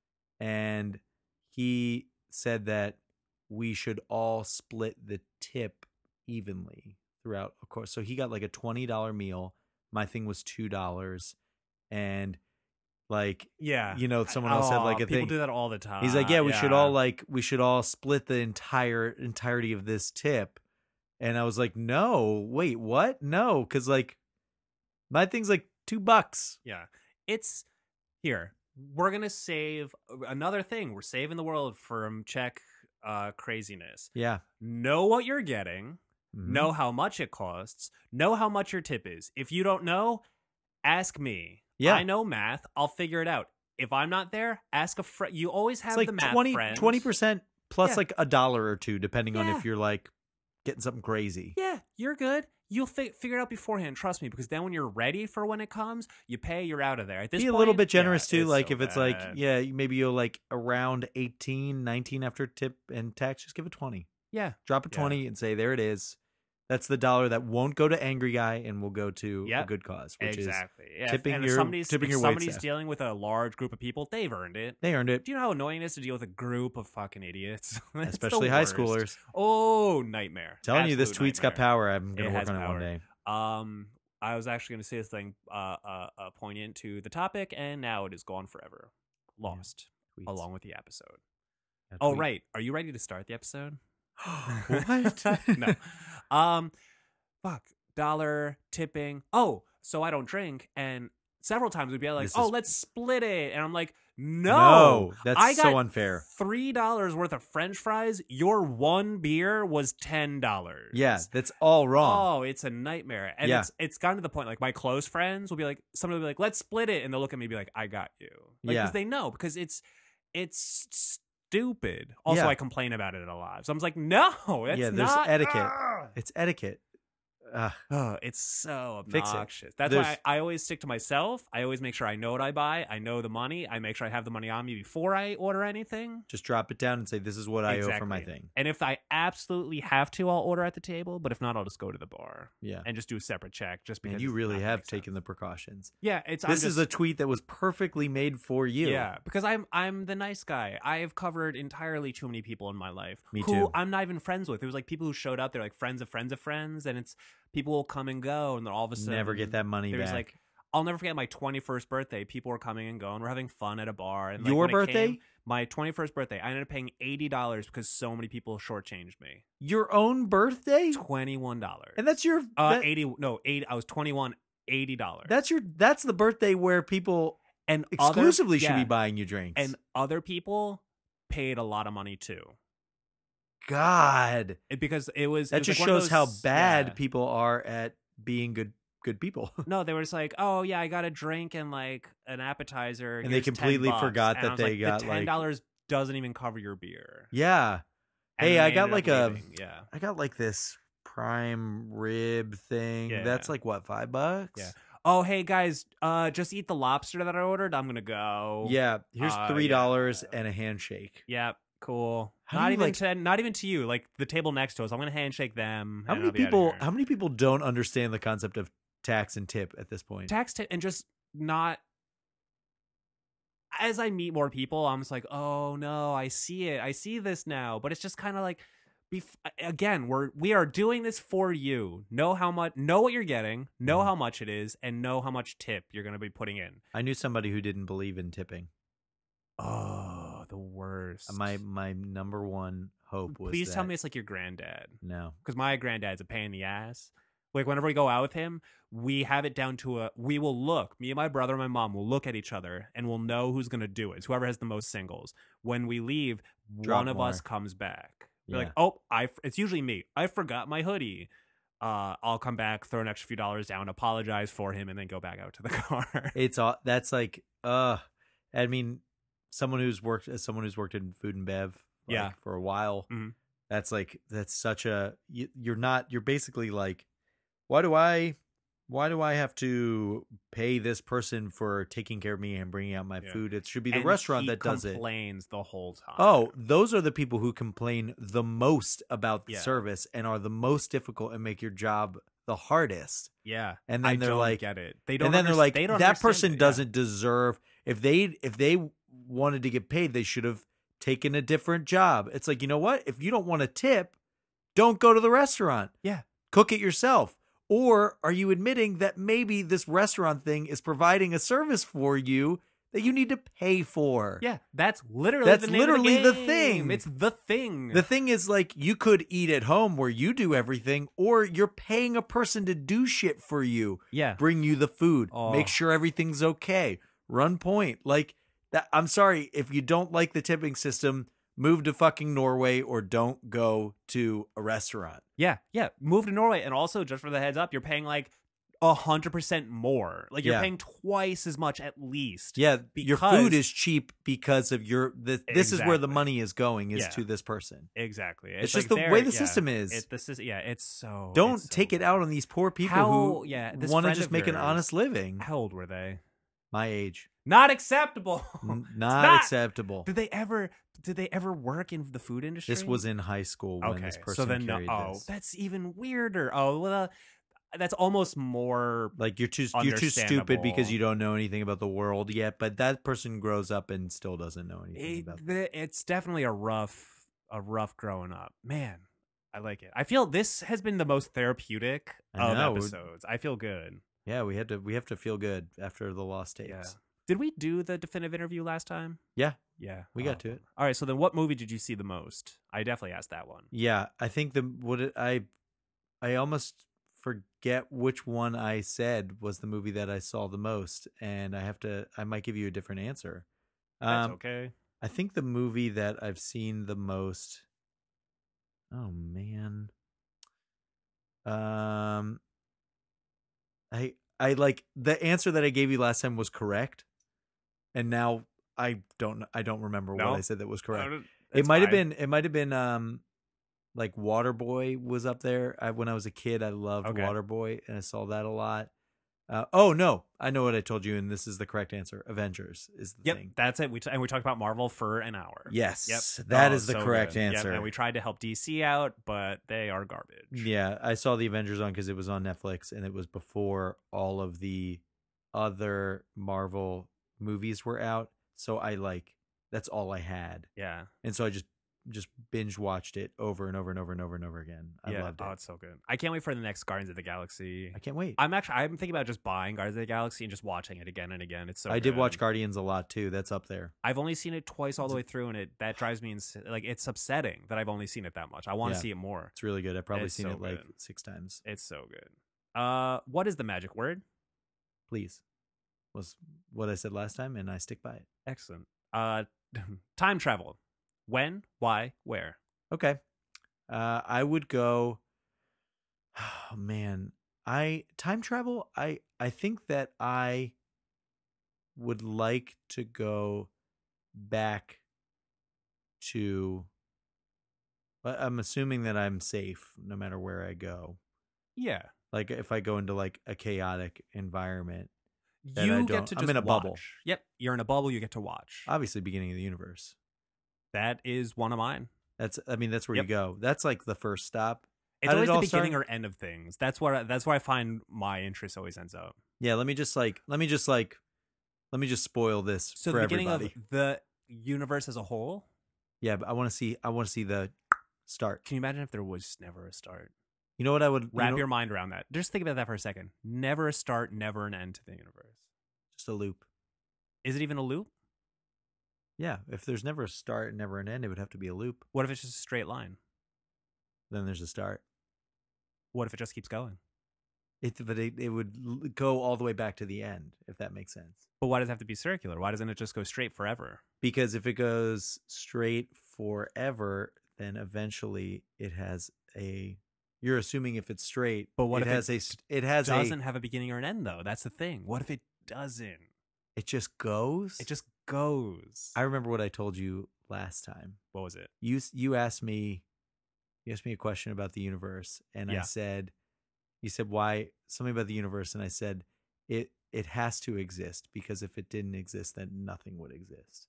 and he said that we should all split the tip evenly throughout, of course. So he got like a $20 meal. My thing was $2, and like someone else had like a people thing. Do that all the time. He's like, we should all split the entirety of this tip, and I was like, no, wait, what? No, because like my thing's like $2. Yeah, it's here. We're gonna save another thing. We're saving the world from check craziness. Yeah, know what you're getting. Mm-hmm. Know how much it costs. Know how much your tip is. If you don't know, ask me. Yeah. I know math. I'll figure it out. If I'm not there, ask a friend. You always have like the math 20% plus like $1 or $2, depending on if you're like getting something crazy. Yeah, you're good. You'll figure it out beforehand. Trust me, because then when you're ready for when it comes, you pay, you're out of there. At this point, a little bit generous too. Like if it's bad. like, maybe you'll like around 18, 19 after tip and tax, just give it 20. Yeah. Drop a 20 and say, there it is. That's the $1 that won't go to angry guy and will go to a good cause, which is tipping your somebody's dealing with a large group of people, they've earned it. They earned it. Do you know how annoying it is to deal with a group of fucking idiots? Especially high schoolers. Oh, nightmare. Telling you, this tweet's got power. I'm going to work on it one day. I was actually going to say this thing poignant to the topic, and now it is gone forever. Lost, along with the episode. Oh, right. Are you ready to start the episode? What? No. Fuck. $1 tipping. Oh, so I don't drink. And several times we'd be like, let's split it. And I'm like, no, that's so unfair. $3 worth of French fries. Your one beer was $10. Yeah, that's all wrong. Oh, it's a nightmare. And it's gotten to the point, like my close friends will be like, somebody will be like, let's split it. And they'll look at me and be like, I got you. Because they know, because it's stupid. Also, I complain about it a lot. So I'm like, no, that's there's etiquette. It's etiquette. It's so obnoxious. That's why I always stick to myself. I always make sure I know what I buy. I know the money. I make sure I have the money on me before I order anything. Just drop it down and say, this is what I owe for my thing. And if I absolutely have to, I'll order at the table. But if not, I'll just go to the bar. Yeah. And just do a separate check. Just because you really have taken the precautions. Yeah. This is a tweet that was perfectly made for you. Yeah. Because I'm the nice guy. I have covered entirely too many people in my life. Me who too. I'm not even friends with. It was like people who showed up. They're like friends of friends of friends. And it's people will come and go. And then all of a sudden, never get that money back. There's like I'll never forget my 21st birthday. People were coming and going. We're having fun at a bar. And your birthday? My 21st birthday. I ended up paying $80 because so many people shortchanged me. Your own birthday? $21. And that's your 80. No, 8. I was 21. $80. That's the birthday where people and exclusively should be buying you drinks. And other people paid a lot of money too. God, because it was that just shows how bad people are at being good people. No, they were just like, oh yeah, I got a drink and like an appetizer, and they completely forgot that they got the $10 doesn't even cover your beer. Yeah. And hey, I got like I got like this prime rib thing. Yeah. That's like what, $5? Yeah. Oh, hey guys, just eat the lobster that I ordered. I'm gonna go. Yeah, here's $3 and a handshake. Yeah, cool. Not even to you. Like the table next to us, I'm gonna handshake them. How many people don't understand the concept of tax and tip at this point? Tax, tip, and just not. As I meet more people, I'm just like, oh no, I see it. I see this now. But it's just kind of like, again, we are doing this for you. Know what you're getting, know how much it is, and know how much tip you're going to be putting in. I knew somebody who didn't believe in tipping. Oh, the worst. My number one hope was Please tell me it's like your granddad. No. Because my granddad's a pain in the ass. Like whenever we go out with him, we have it down to we will look, me and my brother and my mom will look at each other and we'll know who's going to do it. It's whoever has the most singles. When we leave, one of us comes back. We're like, oh, it's usually me. I forgot my hoodie. I'll come back, throw an extra few dollars down, apologize for him, and then go back out to the car. That's like, I mean, someone who's worked in food and bev, for a while. Mm-hmm. That's such a, you're basically like, why do I have to pay this person for taking care of me and bringing out my food? It should be the restaurant that does it. Complains the whole time. Oh, those are the people who complain the most about the service and are the most difficult and make your job the hardest. Yeah, and then they're like, get it. They don't. And then they're like, that person doesn't deserve. If they wanted to get paid, they should have taken a different job. It's like, you know what? If you don't want to tip, don't go to the restaurant. Yeah, cook it yourself. Or are you admitting that maybe this restaurant thing is providing a service for you that you need to pay for? Yeah, that's literally the thing. It's the thing. The thing is, like, you could eat at home where you do everything, or you're paying a person to do shit for you. Yeah. Bring you the food. Make sure everything's okay. Run point. Like, that. I'm sorry, if you don't like the tipping system, move to fucking Norway or don't go to a restaurant. Yeah. Move to Norway. And also, just for the heads up, you're paying like 100% more. Like you're paying twice as much at least. Yeah, your food is cheap because of this is where the money is going to this person. Exactly. It's just the way the system is. It's so. Don't take it out on these poor people who want to just make an honest living. How old were they? My age. Not acceptable. Not acceptable. Did they ever work in the food industry? This was in high school when this person carried this. That's even weirder. Oh, well, that's almost more like you're too stupid because you don't know anything about the world yet. But that person grows up and still doesn't know anything about it. It's definitely a rough growing up. Man, I like it. I feel this has been the most therapeutic of episodes. I feel good. Yeah, we have to feel good after the lost tapes. Yeah. Did we do the definitive interview last time? Yeah. We got to it. All right, so then what movie did you see the most? I definitely asked that one. Yeah, I think I almost forget which one I said was the movie that I saw the most, and I might give you a different answer. That's okay. I think the movie that I've seen the most. Oh man. I like the answer that I gave you last time was correct, and now I don't remember what I said that was correct. It might have been like Waterboy was up there. When I was a kid, I loved Waterboy, and I saw that a lot. Oh no, I know what I told you, and this is the correct answer. Avengers is the thing. That's it. We talked about Marvel for an hour. Yes, that is the correct answer. And we tried to help DC out, but they are garbage. Yeah, I saw the Avengers on because it was on Netflix, and it was before all of the other Marvel movies were out. So that's all I had. Yeah, and so I just just binge watched it over and over and over and over and over again. I loved it. Oh, it's so good. I can't wait for the next Guardians of the Galaxy. I can't wait. I'm thinking about just buying Guardians of the Galaxy and just watching it again and again. It's so I did watch Guardians a lot too. That's up there. I've only seen it twice all the way through, and that drives me insane. Like, it's upsetting that I've only seen it that much. I want to see it more. It's really good. I've probably seen it like 6 times. It's so good. What is the magic word? Please. Was what I said last time, and I stick by it. Excellent. Time travel. When, why, where? Okay. I would go. Oh man, time travel. I think that I would like to go back to. I'm assuming that I'm safe no matter where I go. Yeah. Like if I go into like a chaotic environment, you get to just I'm in a watch. bubble. Yep, you're in a bubble. You get to watch. Obviously, beginning of the universe. That is one of mine. That's where you go. That's like the first stop. It's always the beginning or end of things. That's where I find my interest always ends up. Yeah, let me just spoil this so for the beginning everybody. Of the universe as a whole. Yeah, but I want to see the start. Can you imagine if there was never a start? You know what I would wrap your mind around that. Just think about that for a second. Never a start, never an end to the universe. Just a loop. Is it even a loop? Yeah, if there's never a start and never an end, it would have to be a loop. What if it's just a straight line? Then there's a start. What if it just keeps going? It would go all the way back to the end, if that makes sense. But why does it have to be circular? Why doesn't it just go straight forever? Because if it goes straight forever, then eventually it has a. You're assuming if it's straight, but what it if it doesn't have a beginning or an end though? That's the thing. What if it doesn't? It just goes. It just goes. I remember what I told you last time. What was it? You asked me a question about the universe, and I said, you said why, something about the universe, and I said it has to exist because if it didn't exist, then nothing would exist,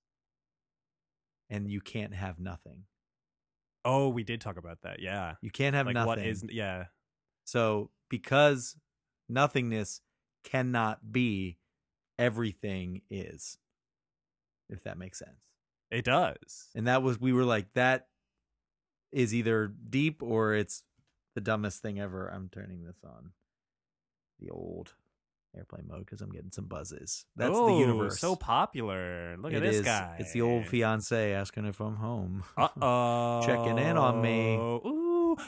and you can't have nothing. Oh, we did talk about that. Yeah, you can't have nothing. What is? Yeah. So because nothingness cannot be, everything is. If that makes sense. It does. And we were like, that is either deep or it's the dumbest thing ever. I'm turning this on the old airplane mode because I'm getting some buzzes. That's the universe. So popular. Look at this guy. It's the old fiance asking if I'm home. Uh-oh. Checking in on me. Ooh.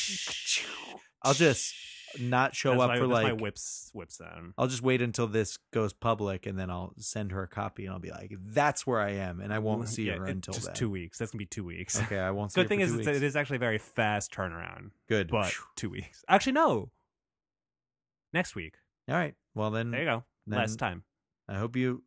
I'll just not show up for like my whip sound. I'll just wait until this goes public and then I'll send her a copy and I'll be like, that's where I am, and I won't see her until just then. 2 weeks. That's gonna be 2 weeks. Okay, I won't see her. Good thing is it is actually a very fast turnaround. Good, but 2 weeks. Actually, no. Next week. All right. Well then, there you go. Less time. I hope in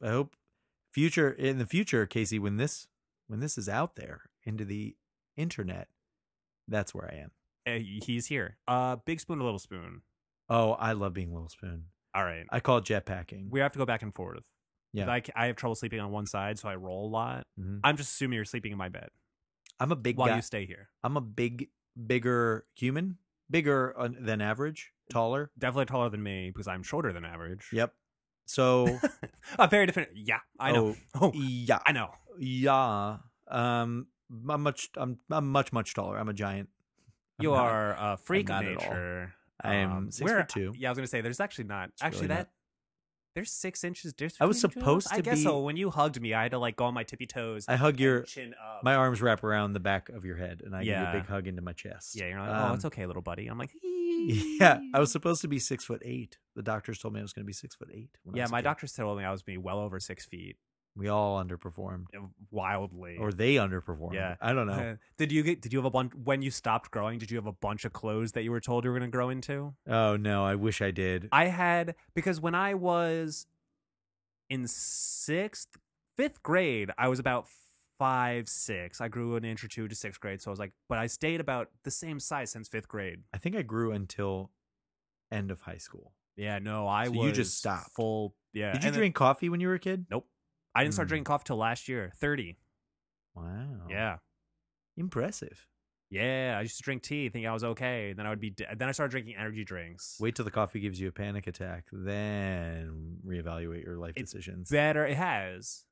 the future, Casey, when this is out there into the internet, that's where I am. He's here. Big spoon or little spoon? Oh, I love being little spoon. All right. I call it jetpacking. We have to go back and forth. Yeah. I have trouble sleeping on one side, so I roll a lot. Mm-hmm. I'm just assuming you're sleeping in my bed. I'm a big guy. While you stay here. I'm a bigger human. Bigger than average. Taller. Definitely taller than me because I'm shorter than average. Yep. So. A very different. Yeah, I know. Oh, yeah. I know. Yeah. I'm much taller. I'm a giant. You are a freak of nature. I am 6'2". Yeah, I was gonna say there's actually not. Actually, really there's 6 inches. I was supposed to be. I guess so. When you hugged me, I had to like go on my tippy toes. I hug your chin up. My arms wrap around the back of your head, and I give you a big hug into my chest. Yeah, you're like, oh, it's okay, little buddy. I'm like, yeah. I was supposed to be 6'8". The doctors told me I was going to be 6'8". Yeah, my doctors told me I was being well over 6 feet. We all underperformed wildly, or they underperformed. Yeah, I don't know. Did you have a bunch when you stopped growing? Did you have a bunch of clothes that you were told you were going to grow into? Oh no, I wish I did. I had, because when I was in 5th grade, I was about 5'6". I grew an inch or two to 6th grade, so I was like, but I stayed about the same size since 5th grade. I think I grew until end of high school. Yeah, no, you just stopped full. Yeah. Did you drink coffee when you were a kid? Nope. I didn't start drinking coffee till last year, 30. Wow. Yeah. Impressive. Yeah, I used to drink tea, thinking I was okay. Then then I started drinking energy drinks. Wait till the coffee gives you a panic attack, then reevaluate your life decisions. Better, it has.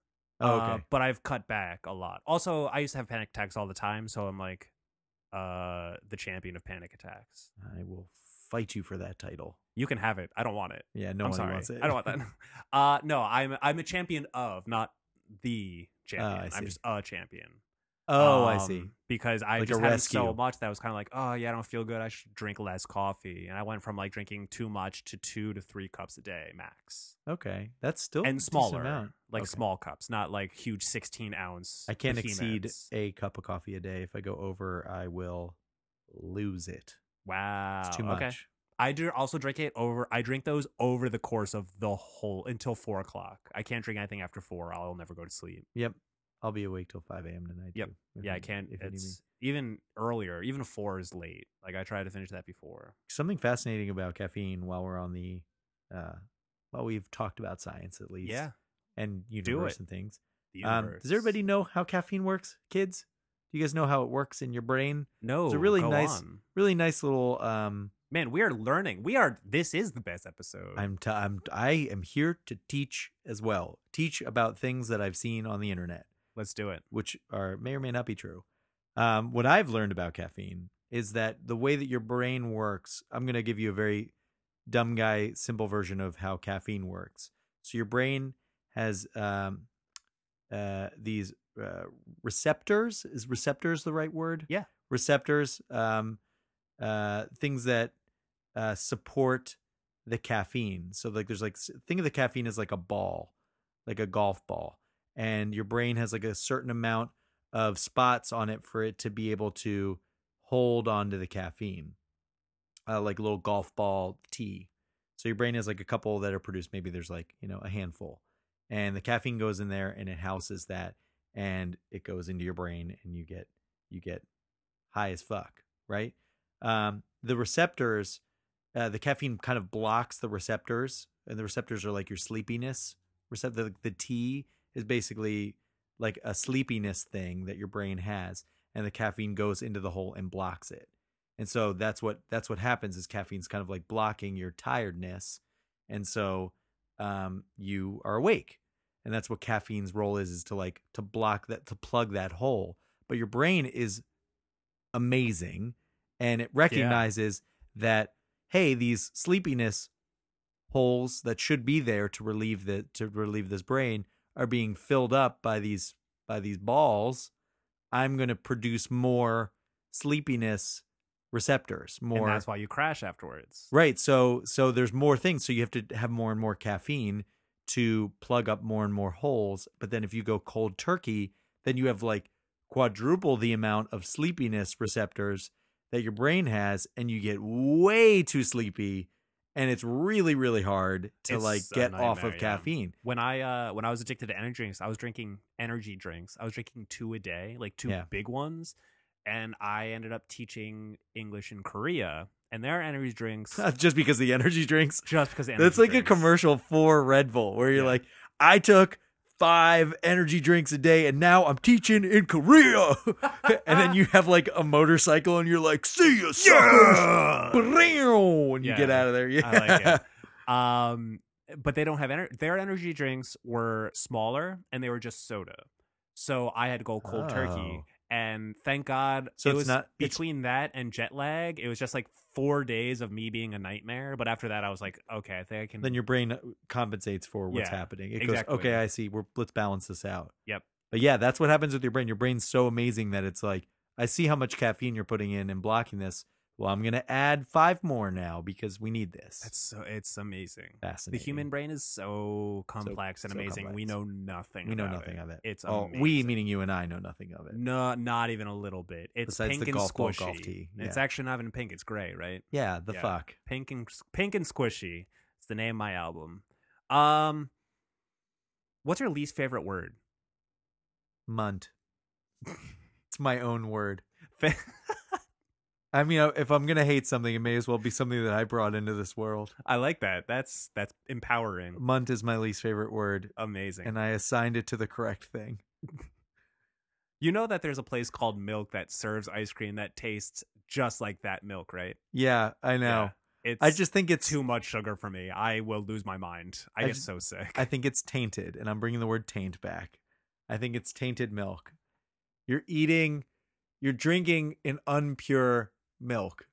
Oh, okay. But I've cut back a lot. Also, I used to have panic attacks all the time, so I'm like the champion of panic attacks. I will fight you for that title. You can have it. I don't want it. Yeah, no one wants it. I don't want that. No, I'm a champion of, not the champion. I'm just a champion. Oh, I see. Because I just had so much that I was kind of like, oh yeah, I don't feel good. I should drink less coffee. And I went from like drinking too much to 2 to 3 cups a day max. Okay, that's still and smaller, like small cups, not like huge 16-ounce. I can't exceed a cup of coffee a day. If I go over, I will lose it. Wow, it's too much. Okay. I do also drink it over. I drink those over the course of the whole until 4 o'clock. I can't drink anything after 4. I'll never go to sleep. Yep. I'll be awake till 5 a.m. tonight. Yep. Too, I can't. It's even earlier. Even 4 is late. Like I try to finish that before. Something fascinating about caffeine while we're on the, while we've talked about science at least. Yeah. And universe and things. Does everybody know how caffeine works, kids? Do you guys know how it works in your brain? No. It's a really nice little. Man, we are learning. This is the best episode. I am here to teach as well. Teach about things that I've seen on the internet. Let's do it. Which may or may not be true. What I've learned about caffeine is that the way that your brain works, I'm going to give you a very dumb guy, simple version of how caffeine works. So your brain has these receptors. Is receptors the right word? Yeah. Receptors, things that support the caffeine. So like there's think of the caffeine as like a ball, like a golf ball. And your brain has like a certain amount of spots on it for it to be able to hold on to the caffeine, like a little golf ball tee. So your brain has like a couple that are produced. Maybe there's like, a handful. And the caffeine goes in there and it houses that and it goes into your brain and you get high as fuck, right? The receptors, the caffeine kind of blocks the receptors, and the receptors are like your sleepiness. The T is basically like a sleepiness thing that your brain has, and the caffeine goes into the hole and blocks it. And so that's what happens is caffeine's kind of like blocking your tiredness, and so you are awake. And that's what caffeine's role is to block that, to plug that hole. But your brain is amazing, and it recognizes that, hey, these sleepiness holes that should be there to relieve this brain are being filled up by these balls. I'm going to produce more sleepiness receptors, more. And that's why you crash afterwards. Right. So there's more things. So you have to have more and more caffeine to plug up more and more holes. But then if you go cold turkey, then you have like quadruple the amount of sleepiness receptors that your brain has, and you get way too sleepy. And it's really, really hard to get off of caffeine. When I was addicted to energy drinks, I was drinking energy drinks. I was drinking 2 a day, like 2 big ones. And I ended up teaching English in Korea. And their energy drinks. Just because the energy drinks? Just because the energy That's like drinks. A commercial for Red Bull where you're like, I took 5 energy drinks a day and now I'm teaching in Korea. And then you have like a motorcycle and you're like, see ya, suckers. And you get out of there. Yeah. I like it. But they don't have their energy drinks were smaller and they were just soda. So I had to go cold turkey. And thank God between that and jet lag, it was just like 4 days of me being a nightmare. But after that, I was like, okay, I think I can. Then your brain compensates for what's happening. It goes, okay, I see. Let's balance this out. Yep. But yeah, that's what happens with your brain. Your brain's so amazing that it's like, I see how much caffeine you're putting in and blocking this. Well, I'm going to add 5 more now because we need this. It's amazing. Fascinating. The human brain is so complex and amazing. Complex. We know nothing of it. It's amazing. We, meaning you and I, know nothing of it. No, not even a little bit. It's besides pink the and golf squishy. Golf tee. Yeah. It's actually not even pink. It's gray, right? Yeah, fuck. Pink and squishy. It's the name of my album. What's your least favorite word? Munt. It's my own word. I mean, if I'm going to hate something, it may as well be something that I brought into this world. I like that. That's empowering. Munt is my least favorite word. Amazing. And I assigned it to the correct thing. You know that there's a place called Milk that serves ice cream that tastes just like that milk, right? Yeah, I know. Yeah. I just think it's too much sugar for me. I will lose my mind. I get so sick. I think it's tainted, and I'm bringing the word taint back. I think it's tainted milk. You're drinking an unpure milk.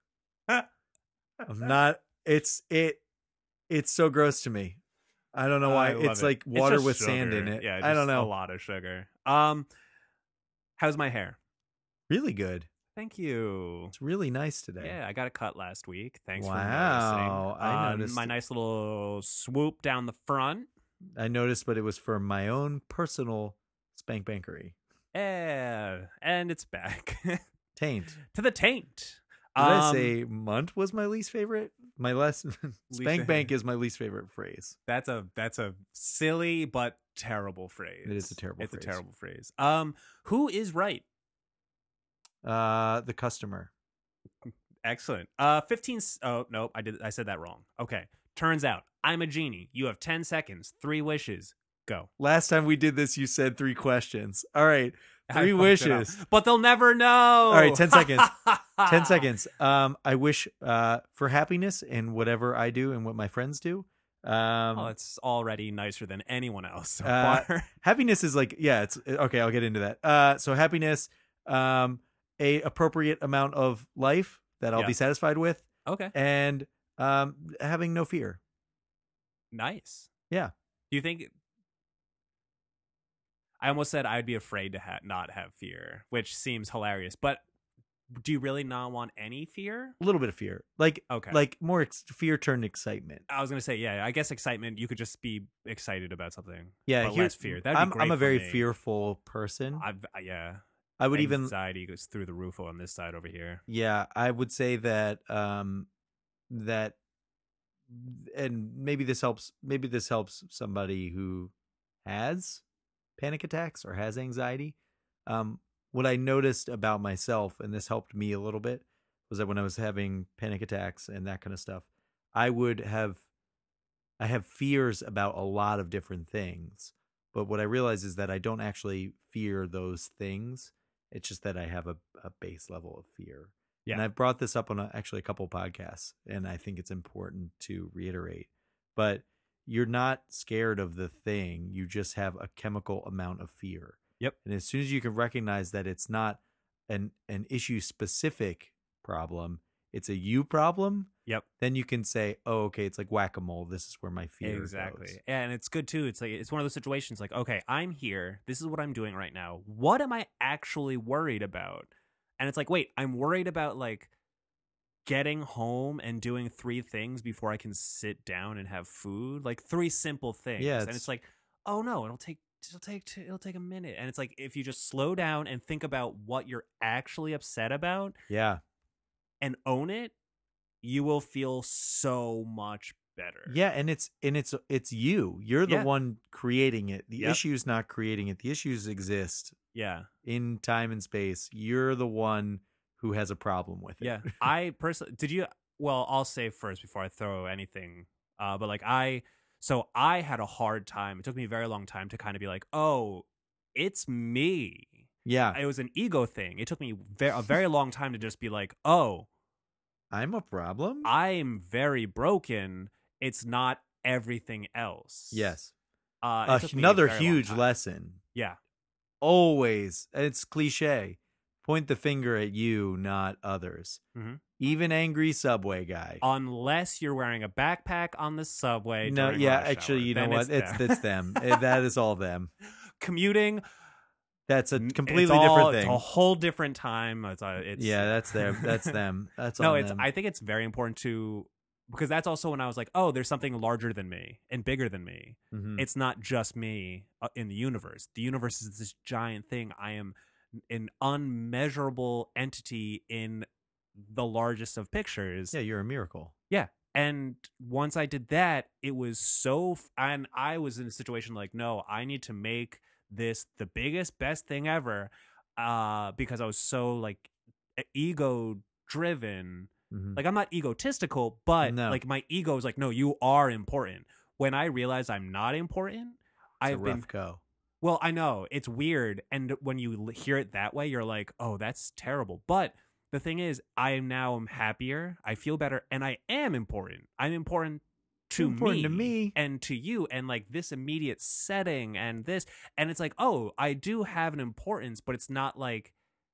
It's so gross to me. I don't know why. It's like water with sugar. Sand in it. Yeah, I don't know. A lot of sugar. How's my hair? Really good. Thank you. It's really nice today. Yeah, I got it cut last week. Thanks for noticing. I noticed my nice little swoop down the front. I noticed, but it was for my own personal spank bankery. Yeah, and it's back. Taint. To the taint. Did I say munt was my least favorite? My last spank bank is my least favorite phrase. That's a silly but terrible phrase. It is a terrible phrase. It's a terrible phrase. Who is right? The customer. Excellent. 15. Oh, nope. I said that wrong. Okay. Turns out I'm a genie. You have 10 seconds. 3 wishes. Go. Last time we did this, you said 3 questions. All right. 3 wishes. But they'll never know. All right. 10 seconds. 10 seconds. I wish for happiness in whatever I do and what my friends do. It's already nicer than anyone else so far. Happiness is like, yeah, it's okay. I'll get into that. So happiness, a appropriate amount of life that I'll be satisfied with. Okay. And having no fear. Nice. Yeah. Do you think... I almost said I'd be afraid to not have fear, which seems hilarious. But do you really not want any fear? A little bit of fear. Like more fear turned excitement. I was going to say, yeah, I guess excitement, you could just be excited about something. Yeah. But less fear. That'd be great. I'm a very fearful person. I would even anxiety goes through the roof on this side over here. Yeah, I would say that that, and maybe this helps somebody who has panic attacks or has anxiety. What I noticed about myself, and this helped me a little bit, was that when I was having panic attacks and that kind of stuff, I have fears about a lot of different things. But what I realize is that I don't actually fear those things. It's just that I have a base level of fear. Yeah. And I've brought this up on actually a couple podcasts, and I think it's important to reiterate. But you're not scared of the thing. You just have a chemical amount of fear. Yep. And as soon as you can recognize that it's not an issue-specific problem, it's a you problem. Yep. Then you can say, oh, okay, it's like whack-a-mole. This is where my fear goes. Yeah, and it's good too. It's like it's one of those situations like, okay, I'm here. This is what I'm doing right now. What am I actually worried about? And it's like, wait, I'm worried about like getting home and doing 3 things before I can sit down and have food. Like 3 simple things. Yeah, and it's like, oh no, it'll take a minute. And it's like if you just slow down and think about what you're actually upset about. Yeah. And own it, you will feel so much better. Yeah, and it's you. You're the one creating it. The issue's not creating it. The issues exist. Yeah. In time and space. You're the one who has a problem with it. Yeah. I personally I'll say first before I throw anything. But like I had a hard time. It took me a very long time to kind of be like, oh, it's me. Yeah. It was an ego thing. It took me a very long time to just be like, oh, I'm a problem? I'm very broken. It's not everything else. Yes. Another huge lesson. Yeah. Always. It's cliche. Point the finger at you, not others. Mm-hmm. Even angry subway guy. Unless you're wearing a backpack on the subway. No, yeah, actually, you know what? It's them. That is all them. Commuting. That's a completely different thing. It's a whole different time. It's that's them. That's them. That's no. Them. I think it's very important to, because that's also when I was like, oh, there's something larger than me and bigger than me. Mm-hmm. It's not just me in the universe. The universe is this giant thing. I am an unmeasurable entity in the largest of pictures. Yeah, you're a miracle. Yeah. And once I did that, it was and I was in a situation like, no, I need to make this the biggest, best thing ever, because I was so like ego driven. Mm-hmm. Like I'm not egotistical, but like my ego is like, no, you are important. When I realized I'm not important, I've been go. Well, I know it's weird, and when you hear it that way, you're like, oh, that's terrible. But the thing is, I am happier. I feel better, and I am important. I'm important to me and to you, and like this immediate setting and this, and it's like, oh, I do have an importance, but it's not like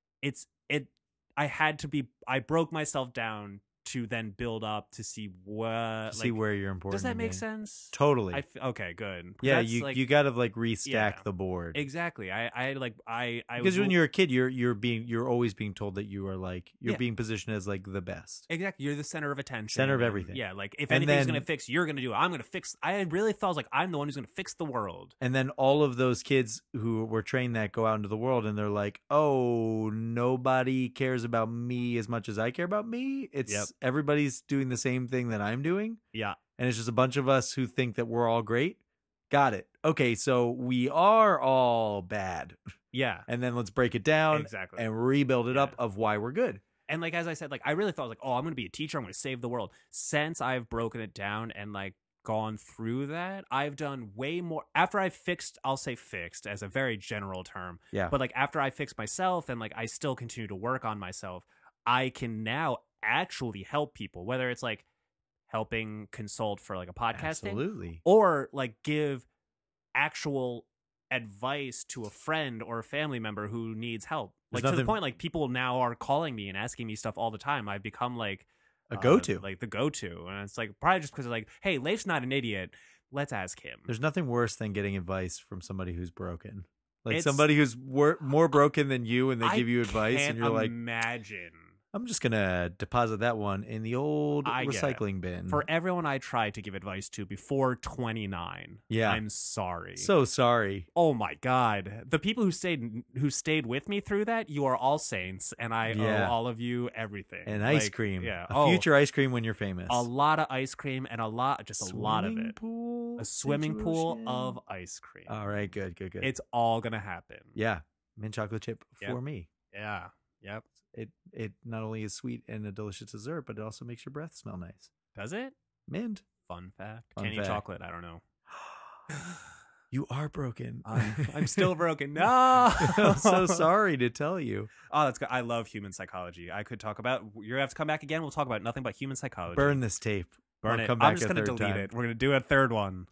I broke myself down to then build up to see where you're important. Does that make sense? Totally. Okay, good. Yeah, you got to like restack the board. Exactly. Because when you're a kid, you're always being told that you are like being positioned as like the best. Exactly. You're the center of attention. Center of everything. Yeah, like if anything's going to fix, you're going to do it. I'm going to fix. I really thought I was like, I'm the one who's going to fix the world. And then all of those kids who were trained that go out into the world and they're like, oh, nobody cares about me as much as I care about me. It's everybody's doing the same thing that I'm doing. Yeah. And it's just a bunch of us who think that we're all great. Got it. Okay, so we are all bad. Yeah. And then let's break it down and rebuild it up of why we're good. And like, as I said, like, I really thought like, oh, I'm going to be a teacher. I'm going to save the world. Since I've broken it down and like gone through that, I've done way more after I fixed. I'll say fixed as a very general term. Yeah. But like after I fixed myself and like I still continue to work on myself, I can now actually help people, whether it's like helping consult for like a podcasting or like give actual advice to a friend or a family member who needs help. Like to the point like people now are calling me and asking me stuff all the time. I've become like a go-to, like the go-to, and it's like probably just because like, hey, Leif's not an idiot, let's ask him. There's nothing worse than getting advice from somebody who's broken. Like somebody who's more broken than you, and they give you advice, and you're like, imagine. I'm just going to deposit that one in the old recycling bin. For everyone I tried to give advice to before 29, I'm sorry. So sorry. Oh my God. The people who stayed with me through that, you are all saints, and I owe all of you everything. And ice cream. Yeah. Future ice cream when you're famous. A lot of ice cream and a lot of it. Pool a swimming pool of ice cream. All right, good. It's all going to happen. Yeah. Mint chocolate chip for me. Yeah. Yep. It not only is sweet and a delicious dessert, but it also makes your breath smell nice. Does it? Mint. Fun fact. Can't eat chocolate. I don't know. You are broken. I'm still broken. No. I'm so sorry to tell you. Oh, that's good. I love human psychology. I could talk about. You're gonna have to come back again. We'll talk about nothing but human psychology. Burn this tape. Burn it. I'm just gonna delete it. We're gonna do a third one.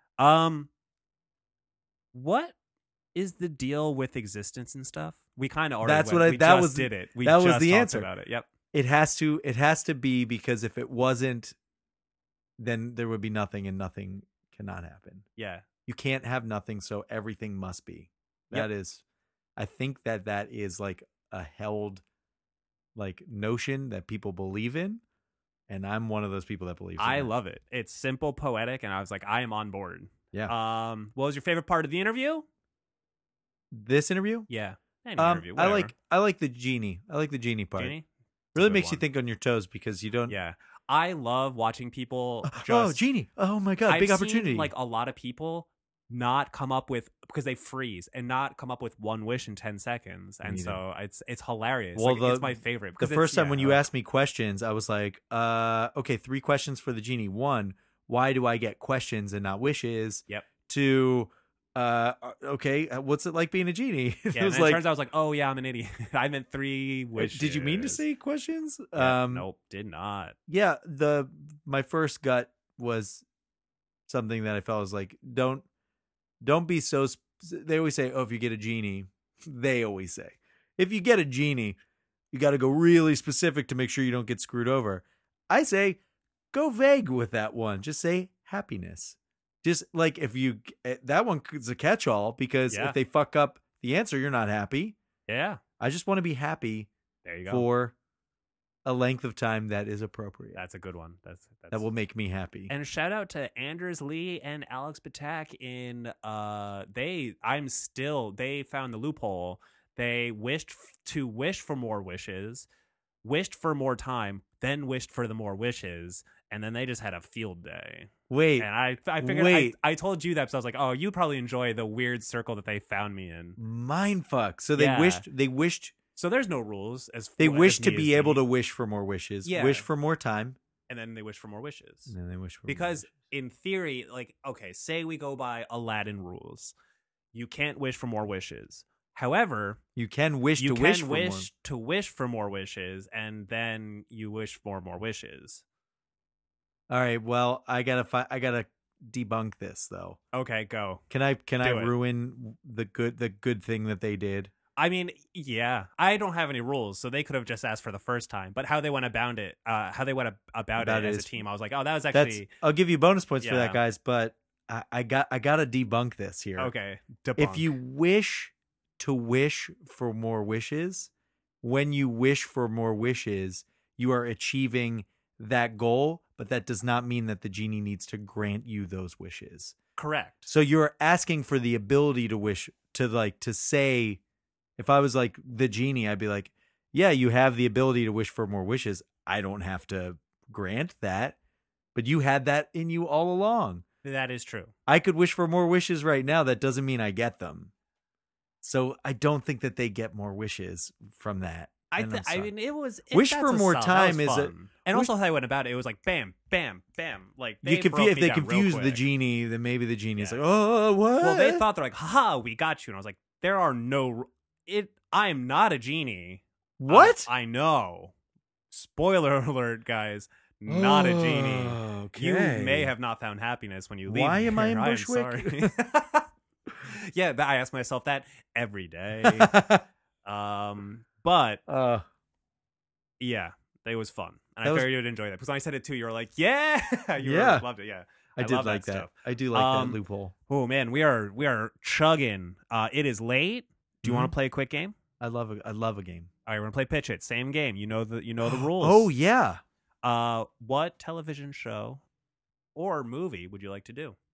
What is the deal with existence and stuff? We kind of already did it. We that was the answer about it. Yep. It has to be, because if it wasn't, then there would be nothing, and nothing cannot happen. Yeah. You can't have nothing, so everything must be. That is, I think that is like a held like notion that people believe in, and I'm one of those people that believes in it. I love it. It's simple, poetic, and I was like, I am on board. Yeah. What was your favorite part of the interview? This interview? Yeah. Interview, I like the genie. I like the genie part. Genie? Really makes you think on your toes, because you don't. Yeah. I love watching people genie. Oh my God. Big opportunity. Seen, like a lot of people not come up with, because they freeze and not come up with one wish in 10 seconds. And so it's hilarious. Well, like, it's my favorite. The first time when you asked me questions, I was like, okay, 3 questions for the genie. 1, why do I get questions and not wishes? Yep. 2, okay, what's it like being a genie? Yeah, it turns out I was like, oh yeah, I'm an idiot. I meant 3 wishes. Did you mean to say questions? Yeah, nope, did not. Yeah, my first gut was something that I felt was like, don't be so. They always say, oh, if you get a genie, they always say, if you get a genie, you got to go really specific to make sure you don't get screwed over. I say, go vague with that one. Just say happiness. Just like that one is a catch-all, because if they fuck up the answer, you're not happy. Yeah. I just want to be happy. There you go. For a length of time that is appropriate. That's a good one. That will make me happy. And a shout out to Anders Lee and Alex Batak in they found the loophole. They wish for more wishes, wished for more time, then wished for the more wishes, and then they just had a field day. Wait. And I figured I told you that, so I was like, oh, you probably enjoy the weird circle that they found me in. Mindfuck. So they wished. So there's no rules. They wish to be able to wish for more wishes. Yeah. Wish for more time. And then they wish for more wishes. And then they wish for because in theory, like, okay, say we go by Aladdin rules. You can't wish for more wishes. However, you can wish to wish for more wishes, and then you wish for more wishes. All right. Well, I gotta debunk this though. Okay, go. Can I ruin the good thing that they did? I mean, yeah, I don't have any rules, so they could have just asked for the first time. But how they went about it, about it as a team, I was like, oh, that was actually. I'll give you bonus points for that, guys. But I gotta debunk this here. Okay, debunk. If you wish to wish for more wishes, when you wish for more wishes, you are achieving that goal. But that does not mean that the genie needs to grant you those wishes. Correct. So you're asking for the ability to wish to say. If I was like the genie, I'd be like, yeah, you have the ability to wish for more wishes. I don't have to grant that, but you had that in you all along. That is true. I could wish for more wishes right now. That doesn't mean I get them. So I don't think that they get more wishes from that. I mean, it was wish for more time is it, and also how I went about it. It was like bam, bam, bam. Like if they confuse the genie, then maybe the genie's like, oh, what? Well, they thought they're like, haha, we got you, and I was like, there are no. I am not a genie. What? I know. Spoiler alert, guys. Not a genie. Okay. You may have not found happiness when you leave. Why am I in Bushwick? Yeah, I ask myself that every day. But yeah, it was fun, and I figured you would enjoy that because when I said it too, you were like, "Yeah, loved it." Yeah, I did like that. Stuff. I do like that loophole. Oh man, we are chugging. It is late. Do you want to play a quick game? I love a game. All right, we're gonna play Pitch It. Same game. You know the rules. Oh yeah. What television show or movie would you like to do?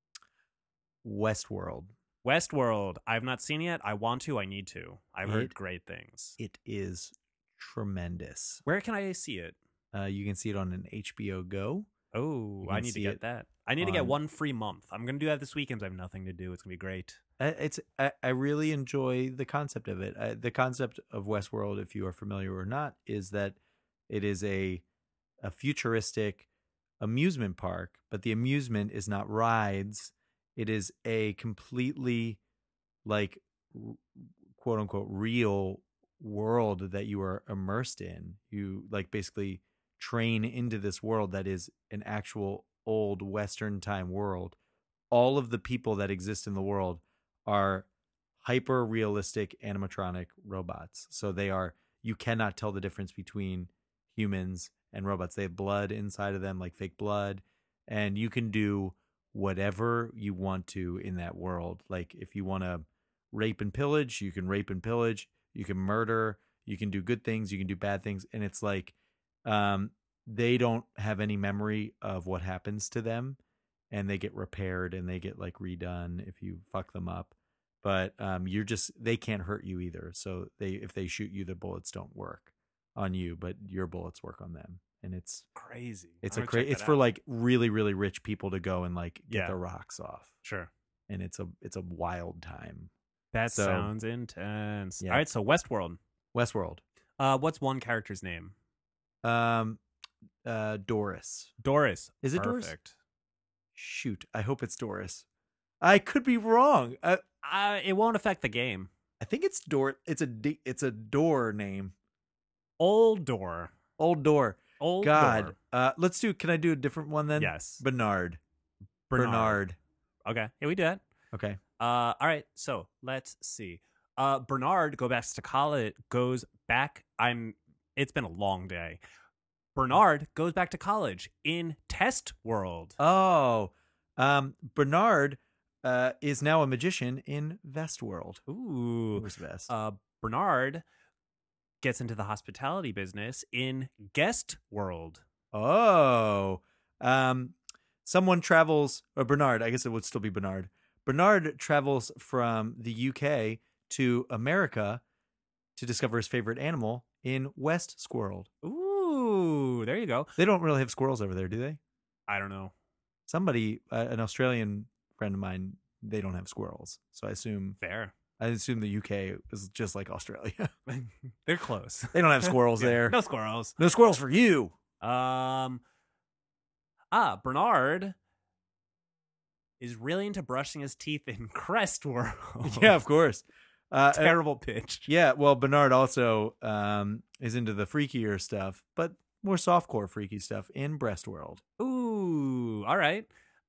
Westworld. I've not seen it yet. I want to. I need to. I've heard great things. It is tremendous. Where can I see it? You can see it on an HBO Go. Oh, I need to get that. I need to get 1 free month. I'm going to do that this weekend. I have nothing to do. It's going to be great. I really enjoy the concept of it. The concept of Westworld, if you are familiar or not, is that it is a futuristic amusement park, but the amusement is not rides. It is a completely like quote unquote real world that you are immersed in. You like basically train into this world that is an actual old Western time world. All of the people that exist in the world are hyper realistic animatronic robots. So you cannot tell the difference between humans and robots. They have blood inside of them, like fake blood, and you can do whatever you want to in that world. Like if you want to rape and pillage, you can rape and pillage. You can murder. You can do good things. You can do bad things. And it's like they don't have any memory of what happens to them, and they get repaired and they get like redone if you fuck them up. But they can't hurt you either. So if they shoot you, the bullets don't work on you, but your bullets work on them. And it's crazy. It's for like really, really rich people to go and like get their rocks off. Sure. And it's a wild time. That sounds intense. Yeah. All right, so Westworld. What's one character's name? Doris. Is it Doris? Perfect. Shoot, I hope it's Doris. I could be wrong. It won't affect the game. I think it's Door. It's a door name. Old Door. God. Let's do. Can I do a different one then? Yes. Bernard. Okay. Yeah, we do that. Okay. All right. So let's see. Bernard goes back. It's been a long day. Bernard goes back to college in Test World. Oh, Bernard is now a magician in Vestworld. Ooh. Where's Vest? Bernard gets into the hospitality business in Guest World. Oh. Someone travels, or Bernard, I guess it would still be Bernard. Bernard travels from the UK to America to discover his favorite animal in West Squirrel. Ooh, there you go. They don't really have squirrels over there, do they? I don't know. Somebody, an Australian friend of mine, they don't have squirrels. So I assume the UK is just like Australia. They're close. They don't have squirrels there. No squirrels. No squirrels for you. Bernard is really into brushing his teeth in Crest World. Yeah, of course. Terrible pitch. Yeah, well, Bernard also is into the freakier stuff, but more softcore freaky stuff in Breast World. Ooh, Ooh, all right.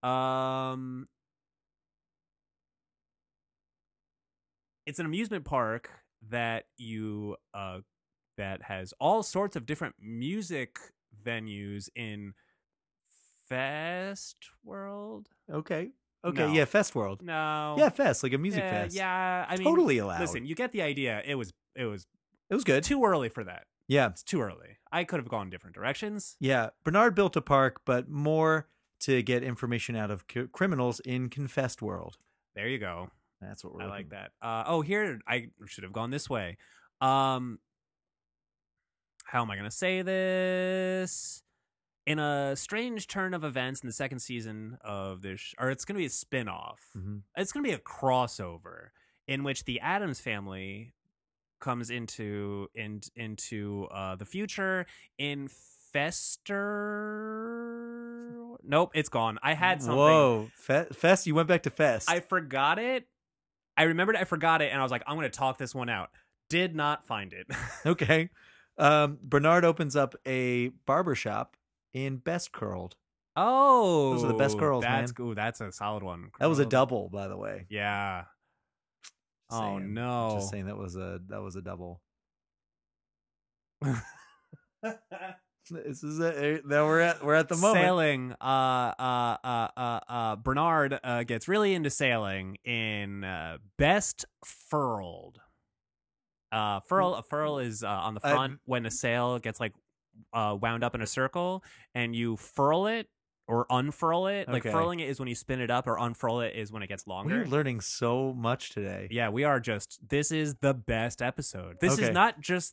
It's an amusement park that that has all sorts of different music venues in Fest World. Okay. No. Yeah, Fest World. No. Yeah, Fest, like a music fest. Yeah, I mean, totally allowed. Listen, you get the idea. It was good. Too early for that. Yeah. It's too early. I could have gone different directions. Yeah. Bernard built a park, but more to get information out of criminals in Confessed World. There you go. That's what we're looking. Like that. Here, I should have gone this way. How am I going to say this? In a strange turn of events in the second season of this, or it's going to be a spin-off. Mm-hmm. It's going to be a crossover in which the Addams family comes into the future in Fester. Nope, it's gone. I had something. Whoa, Fest! You went back to Fest. I forgot it. I remembered I forgot it, and I was like, I'm going to talk this one out. Did not find it. Okay. Bernard opens up a barbershop in Best Curled. Oh, those are the best curls, man. Ooh, that's a solid one. That was a double, by the way. Yeah. Oh no! Just saying that was a double. This is it. Now we're at the moment. Sailing. Bernard gets really into sailing in Best Furled. A furl is on the front when a sail gets like wound up in a circle, and you furl it or unfurl it. Okay. Like furling it is when you spin it up, or unfurl it is when it gets longer. We're learning so much today. Yeah, we are. This is the best episode. This is not just.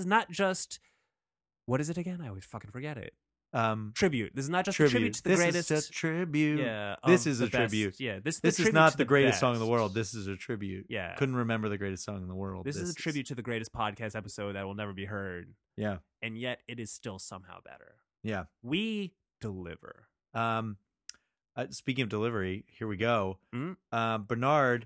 What is it again? I always fucking forget it. Tribute. This is not just a tribute to the greatest. This is a tribute. Yeah, this is a best. tribute. Yeah, this is not the greatest song in the world. This is a tribute. Yeah, couldn't remember the greatest song in the world. This is a tribute to the greatest podcast episode that will never be heard. Yeah, and yet it is still somehow better. Yeah, we deliver. Speaking of delivery, here we go. Mm-hmm. Bernard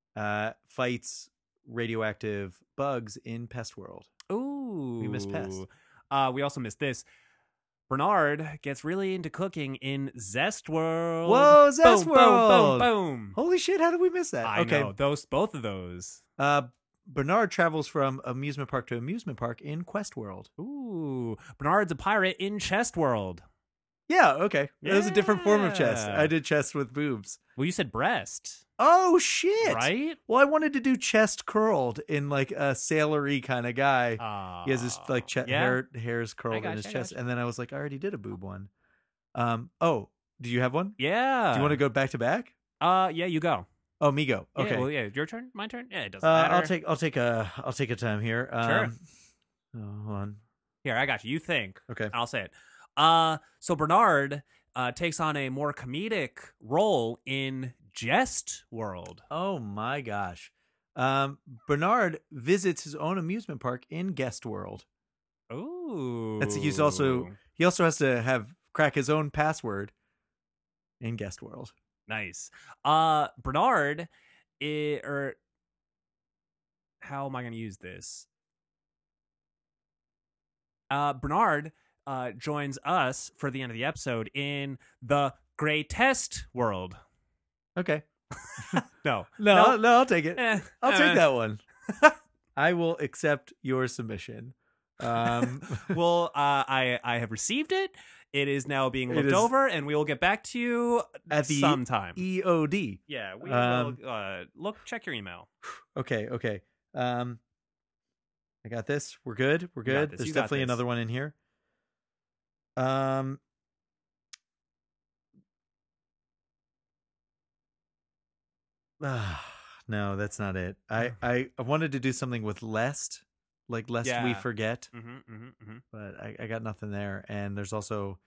fights radioactive bugs in Pest World. Ooh, we missed Pest. We also missed this. Bernard gets really into cooking in Zest World. Whoa, Zest World! Boom, boom, boom. Holy shit! How did we miss that? I know both of those. Bernard travels from amusement park to amusement park in Quest World. Ooh, Bernard's a pirate in Chest World. Yeah, okay. Yeah. It was a different form of chest. I did chest with boobs. Well, you said breast. Oh, shit. Right? Well, I wanted to do chest curled in like a sailory kind of guy. He has this like hairs curled in his chest. And then I was like, I already did a boob one. Oh, do you have one? Yeah. Do you want to go back to back? Yeah, you go. Oh, me go. Okay. Yeah, well, yeah, your turn, my turn. Yeah, it doesn't matter. I'll take a time here. Sure. Hold on. Here, I got you. You think. Okay. I'll say it. So Bernard takes on a more comedic role in Jest World. Oh my gosh. Bernard visits his own amusement park in Guest World. Ooh. He also has to crack his own password in Guest World. Nice. Bernard, how am I going to use this? Bernard joins us for the end of the episode in the Greatest World. Okay. No, I'll take it. I'll take that one. I will accept your submission. Well, I have received it. It is now being looked over, and we will get back to you at the sometime. EOD. Yeah, we will check your email. Okay. I got this. We're good. There's definitely another one in here. No, that's not it. I wanted to do something with lest, like lest we forget. But I got nothing there. And there's also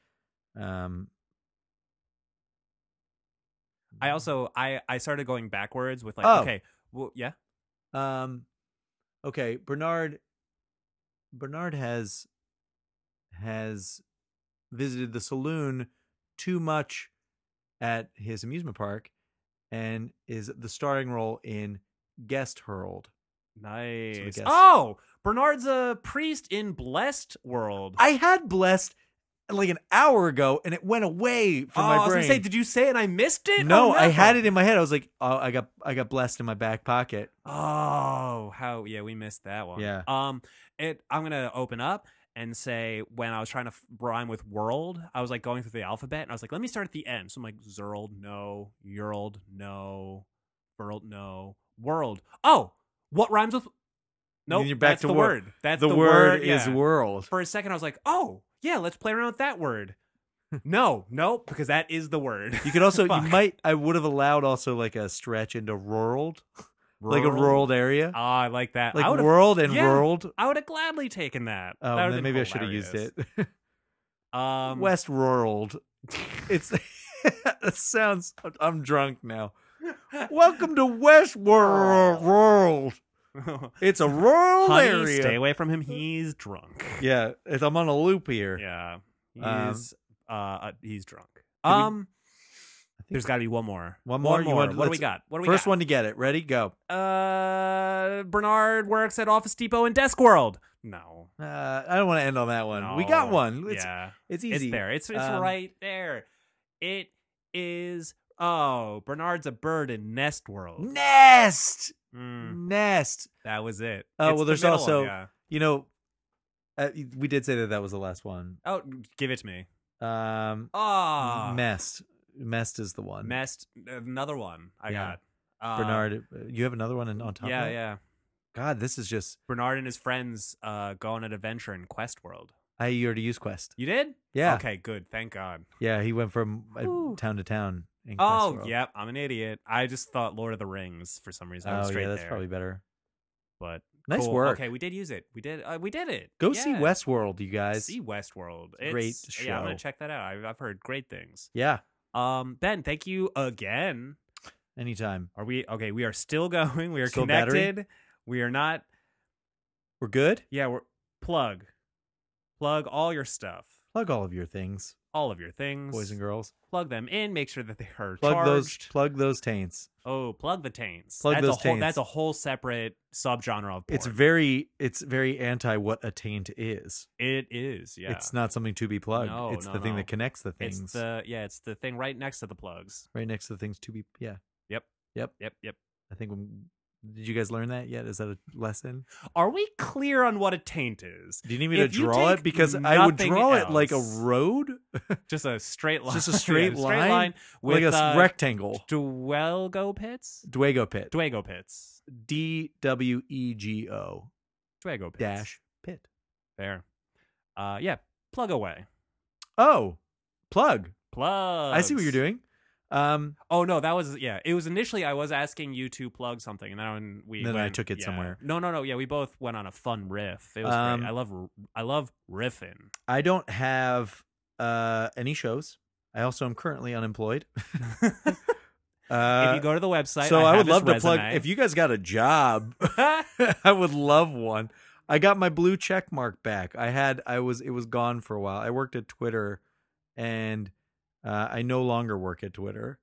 I started going backwards with like okay, well, yeah. Okay, Bernard has visited the saloon too much at his amusement park and is the starring role in Guest Hurled. Nice. Oh, Bernard's a priest in Blessed World. I had Blessed like an hour ago, and it went away from my brain. I was gonna say, did you say it and I missed it? No, I had it in my head. I was like, oh, I got blessed in my back pocket. Oh, we missed that one. Yeah. I'm gonna open up and say, when I was trying to rhyme with world, I was like going through the alphabet, and I was like, let me start at the end. So I'm like, Zerld, no. Urld, no. Burld, no. World. Oh, what rhymes with? Nope, you're back that's to the word. That's the word is world. For a second, I was like, oh, yeah, let's play around with that word. No, because that is the word. You could also, I would have allowed also like a stretch into rural. Like a rural area. Oh, I like that. Like world and world. I would have gladly taken that. Oh, that then maybe I should have used it. West World. It sounds, I'm drunk now. Welcome to West World. It's a rural area. Stay away from him. He's drunk. Yeah, I'm on a loop here. Yeah, he's drunk. There's got to be one more. One more. What do we got? First one to get it. Ready? Go. Bernard works at Office Depot and Discworld. No. I don't want to end on that one. No. We got one. It's easy. It's there. It's right there. It is. Oh, Bernard's a bird in Nest World. Nest. That was it. Oh, well, there's also, we did say that was the last one. Oh, give it to me. Mest is the one. Mest, another one I got. Bernard, you have another one on top of that? Yeah. God, this is just... Bernard and his friends go on an adventure in Quest World. I already used Quest. You did? Yeah. Okay, good. Thank God. Yeah, he went from town to town in Quest World. Yep. I'm an idiot. I just thought Lord of the Rings for some reason. I was straight that's probably better. But nice cool. work. Okay, we did use it. We did it. Go see Westworld, you guys. See Westworld. Great show. Yeah, I'm gonna check that out. I've heard great things. Yeah. Ben, thank you again. Anytime. Are we okay? We are still going. We are still connected. Battery? We are not. We're good. Yeah, we're plug all your stuff. Plug all of your things. All of your things, boys and girls. Plug them in. Make sure that they are charged. Plug those taints. Oh, plug the taints. Taints. That's a whole separate subgenre of porn. It's very anti what a taint is. It is. Yeah. It's not something to be plugged. No, it's the thing that connects the things. It's the thing right next to the plugs. Right next to the things to be. Yeah. Yep. I think did you guys learn that yet? Is that a lesson? Are we clear on what a taint is? Do you need me to draw it? Because I would draw it like a road. Just a straight line. Just a straight line with like a rectangle. Dwego pits? Dwego pit. Dwego pits. DWEGO. Dwego pits. Dash pit. Fair. Yeah. Plug away. Oh. Plug. I see what you're doing. Oh no, that was it was initially I was asking you to plug something, and then I took it somewhere. No, yeah, we both went on a fun riff. It was great. I love riffing. I don't have any shows. I also am currently unemployed. If you go to the website, so I would love to resume. plug. If you guys got a job, I would love one. I got my blue check mark back. It was gone for a while. I worked at Twitter, and I no longer work at Twitter,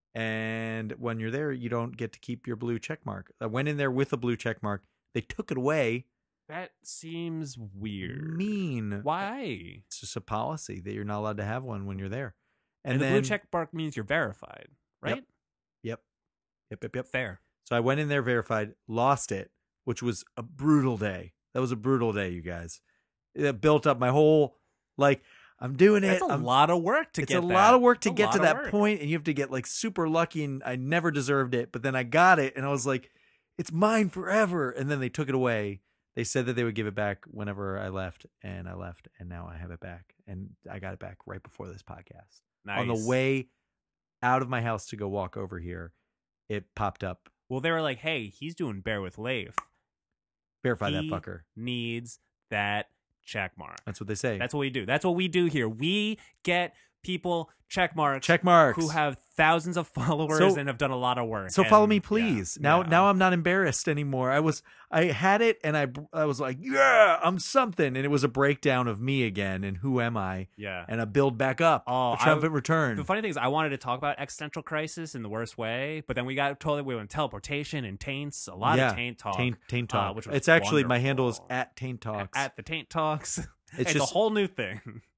and when you're there, you don't get to keep your blue check mark. I went in there with a blue check mark. They took it away. That seems weird. Mean. Why? It's just a policy that you're not allowed to have one when you're there. And the blue check mark means you're verified, right? Yep. Fair. So I went in there verified, lost it, which was a brutal day. That was a brutal day, you guys. It built up my whole, I'm doing it. It's a lot of work to get It's a lot of work to get to that point, and you have to get super lucky, and I never deserved it, but then I got it, and I was like, it's mine forever. And then they took it away. They said that they would give it back whenever I left, and now I have it back, and I got it back right before this podcast. Nice. On the way out of my house to go walk over here, it popped up. Well, they were like, hey, he's doing Bear with Leif. Verify that fucker. Needs that check mark. That's what they say. That's what we do. That's what we do here. We get people check marks who have thousands of followers and have done a lot of work. So follow me, please. Now I'm not embarrassed anymore. I had it, and I was like, yeah, I'm something, and it was a breakdown of me again, and who am I? Yeah, and a build back up. Oh, a triumphant return. The funny thing is, I wanted to talk about existential crisis in the worst way, but then we went teleportation and taints. A lot of taint talk. Taint talk. Which was it's actually wonderful. my handle is @taint talks. At the taint talks. It's just a whole new thing.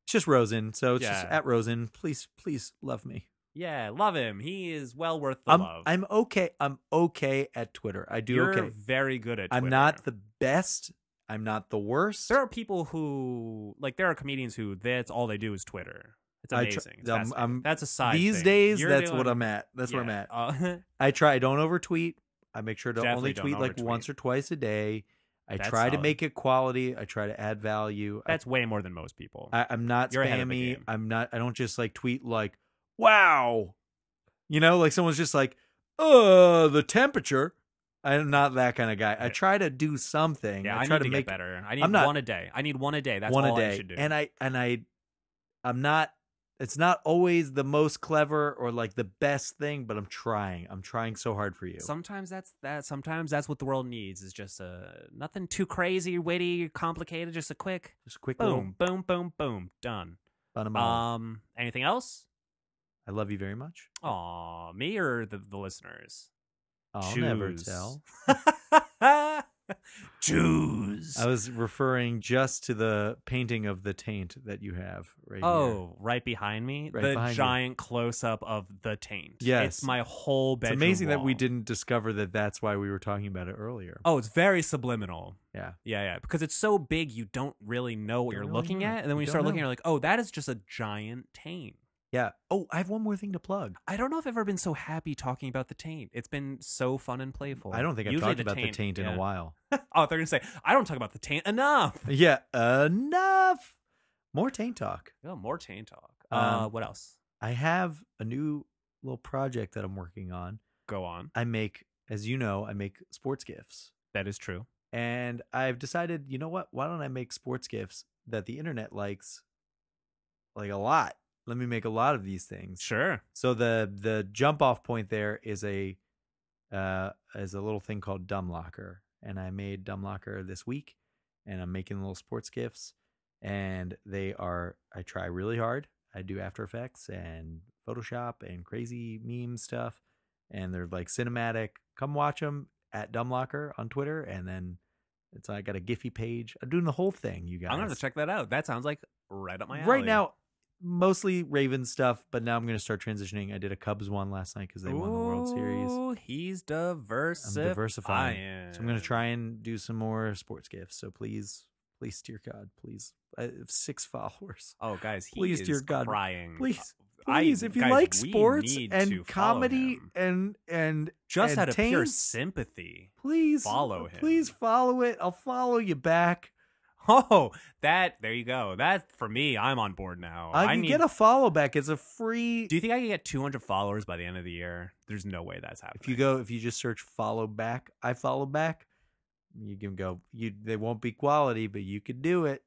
It's just Rosen, so it's just at Rosen. Please love me. Yeah, love him. He is well worth the love. I'm okay. I'm okay at Twitter. You're very good at Twitter. I'm not the best. I'm not the worst. There are people who, like, there are comedians who that's all they do is Twitter. It's amazing. That's a side these thing. days, what I'm at. That's where I'm at. I try. I don't overtweet. I make sure to only tweet like once or twice a day. I try to make it quality. I try to add value. That's way more than most people. I'm not spammy. I don't just like tweet like, wow. You know, like someone's just like, the temperature. I'm not that kind of guy. I try to do something. Yeah, I try to make get better. I need one a day. That's all I should do. And I'm not. It's not always the most clever or like the best thing, but I'm trying. I'm trying so hard for you. Sometimes that's what the world needs is just nothing too crazy, witty, complicated. Just a quick boom, boom, boom, boom, done. Anything else? I love you very much. Aw, me or the listeners? I'll never tell. Choose. I was referring just to the painting of the taint that you have right here. Oh, right behind me? The giant close-up of the taint. Yes. It's my whole bedroom It's amazing wall. that we didn't discover that that's why we were talking about it earlier. Oh, it's very subliminal. Yeah. Yeah. Because it's so big, you don't really know what you're looking at. And then when you start looking, you're like, oh, that is just a giant taint. Yeah. Oh, I have one more thing to plug. I don't know if I've ever been so happy talking about the taint. It's been so fun and playful. I don't think I've talked about the taint in a while. Oh, they're going to say, I don't talk about the taint enough. Yeah, enough. More taint talk. Oh, more taint talk. What else? I have a new little project that I'm working on. Go on. As you know, I make sports gifts. That is true. And I've decided, you know what? Why don't I make sports gifts that the internet likes like a lot? Let me make a lot of these things. Sure. So the jump off point there is a little thing called Dumb Locker, and I made Dumb Locker this week, and I'm making little sports gifts, and I try really hard. I do After Effects and Photoshop and crazy meme stuff, and they're like cinematic. Come watch them at Dumb Locker on Twitter, and then I got a Giphy page. I'm doing the whole thing, you guys. I'm gonna have to check that out. That sounds like right up my alley. Right now, mostly Ravens stuff, but now I'm going to start transitioning. I did a Cubs one last night because they won the World Series. Oh, he's diversifying. I'm diversifying. So I'm going to try and do some more sports gifts. So please, dear God, please. I have 6 followers. Oh, guys, please, is dear God, crying. Please, if you like sports and comedy and just out of pure pure sympathy, please follow him. Please follow it. I'll follow you back. Oh, there you go. That, for me, I'm on board now. I can get a follow back. It's a free. Do you think I can get 200 followers by the end of the year? There's no way that's happening. If you just search follow back, I follow back, you can go. They won't be quality, but you could do it.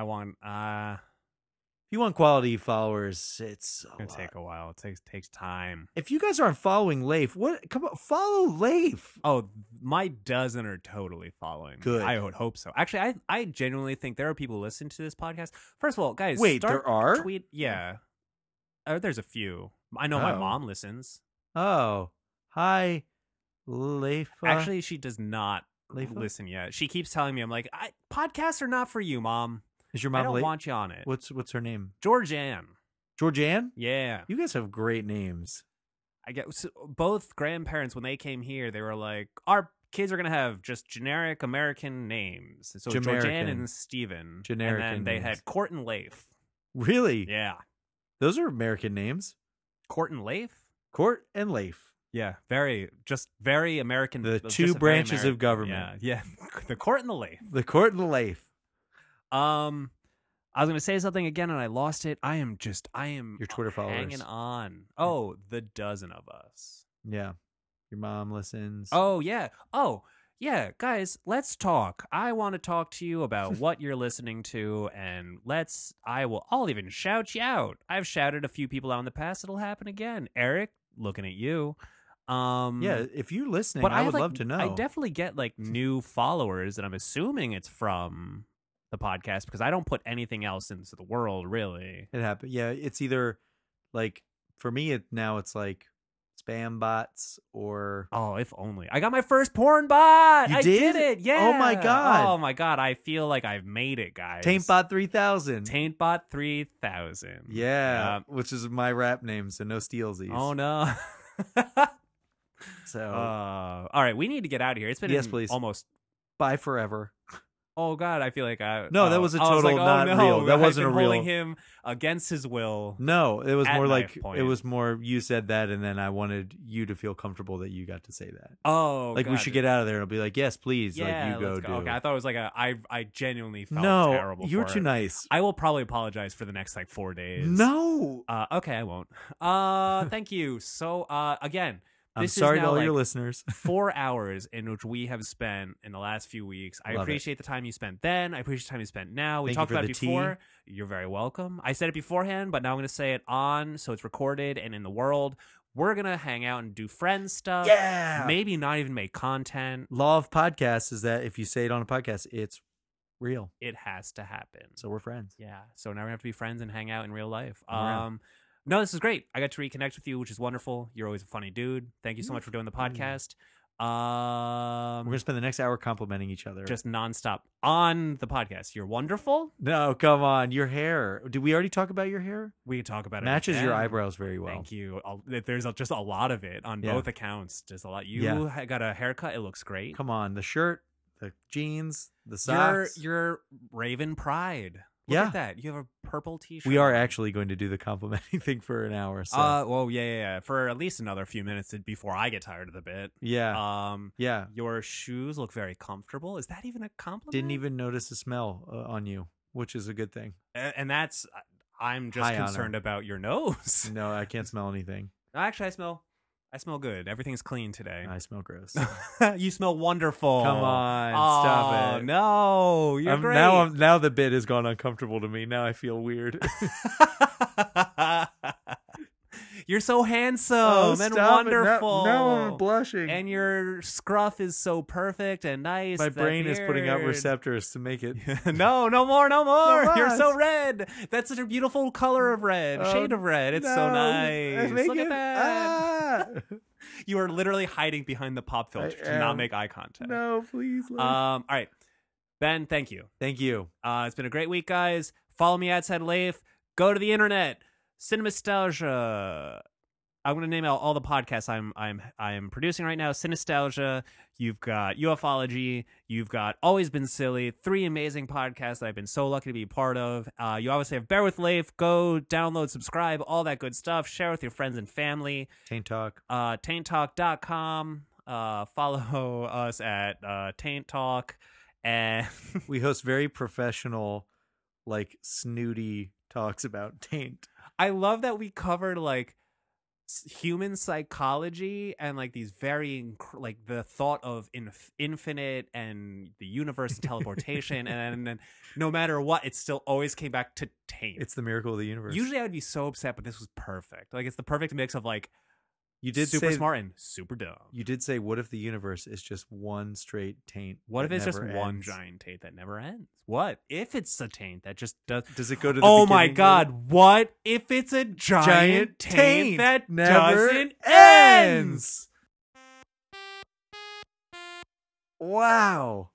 If you want quality followers, it's gonna take a while. It takes time. If you guys aren't following Leif, come on, follow Leif. Oh, my dozen are totally following. Good. I would hope so. Actually, I genuinely think there are people listening to this podcast. First of all, guys, there are? Yeah, there's a few. I know my mom listens. Oh, hi, Leif. Actually, she does not listen yet. She keeps telling me, I'm like, podcasts are not for you, Mom. Is your mom? I don't want you on it. What's her name? Georgianne. Georgianne? Yeah. You guys have great names. I get both grandparents when they came here. They were like, our kids are gonna have just generic American names. So Georgianne and Steven. Generic. And then they had Court and Leif. Really? Yeah. Those are American names. Court and Leif. Court and Leif. Yeah, very American. The two branches of government. Yeah. The Court and the Leif. The Court and the Leif. I was going to say something again and I lost it. I am your Twitter followers hanging on. Oh, the dozen of us. Yeah. Your mom listens. Oh, yeah. Guys, let's talk. I want to talk to you about what you're listening to, and I'll even shout you out. I've shouted a few people out in the past. It'll happen again. Eric, looking at you. Yeah, if you're listening, I would love to know. I definitely get like new followers, and I'm assuming it's from the podcast because I don't put anything else into the world, really. It happened. Yeah, it's either like for me it's like spam bots or... Oh, if only. I got my first porn bot. You I did it. Yeah. Oh my god. Oh my god. I feel like I've made it, guys. Taintbot 3000. Taintbot 3000. Yeah, which is my rap name, so no stealsies. Oh no. So, all right, we need to get out of here. It's been please. Almost. Bye forever. Oh god, I feel like No, that was a total not real. That wasn't a real. Holding him against his will. No, it was more like point. it was more you said that, and then I wanted you to feel comfortable that you got to say that. Oh, like god. We should get out of there and be like, yes, please. Yeah, like you go. Okay, I thought it was like I genuinely felt terrible. You were too nice. I will probably apologize for the next 4 days. No. Okay, I won't. Thank you. So again. I'm sorry to all your listeners. 4 hours in which we have spent in the last few weeks. I appreciate the time you spent then. I appreciate the time you spent now. We talked about it before. You're very welcome. I said it beforehand, but now I'm going to say it on so it's recorded and in the world. We're going to hang out and do friend stuff. Yeah. Maybe not even make content. Law of podcasts is that if you say it on a podcast, it's real. It has to happen. So we're friends. Yeah. So now we have to be friends and hang out in real life. No, this is great. I got to reconnect with you, which is wonderful. You're always a funny dude. Thank you so much for doing the podcast. We're going to spend the next hour complimenting each other. Just nonstop on the podcast. You're wonderful. No, come on. Your hair. Did we already talk about your hair? We can talk about it. Matches your eyebrows very well. Thank you. There's just a lot of it on both accounts. Just a lot. You got a haircut. It looks great. Come on. The shirt, the jeans, the socks. You're Raven Pride. Look at that. You have a purple t-shirt. We are actually going to do the complimenting thing for an hour. So. Well, yeah. For at least another few minutes before I get tired of the bit. Yeah. Yeah. Your shoes look very comfortable. Is that even a compliment? Didn't even notice the smell on you, which is a good thing. And that's, I'm just concerned about your nose. No, I can't smell anything. Actually, I smell good. Everything's clean today. I smell gross. You smell wonderful. Come on, stop it. No, you're great. Now the bit has gone uncomfortable to me. Now I feel weird. You're so handsome and wonderful. Now I'm blushing. And your scruff is so perfect and nice. My brain is putting out receptors to make it. No more. You're so red. That's such a beautiful color of red. Shade of red. It's so nice. Look at that. You are literally hiding behind the pop filter to not make eye contact. No, please. All right. Ben, thank you. Thank you. It's been a great week, guys. Follow me at Leif. Go to the internet. Cinemastalgia. I'm going to name out all the podcasts I'm producing right now. Cinestalgia. You've got Ufology. You've got Always Been Silly. 3 amazing podcasts that I've been so lucky to be a part of. You obviously have Bear with Leif. Go download, subscribe, all that good stuff. Share with your friends and family. Taint Talk. Tainttalk.com. Follow us at Taint Talk. And we host very professional, snooty talks about taint. I love that we covered human psychology and these very the thought of infinite and the universe and teleportation and then no matter what it still always came back to taint. It's the miracle of the universe. Usually I would be so upset, but this was perfect. It's the perfect mix of you did super smart and super dumb. You did say, what if the universe is just one straight taint? What if it's just one giant taint that never ends? What if it's a taint that just does? Does it go to the Oh my god, what if it's a giant taint that never doesn't end? Wow.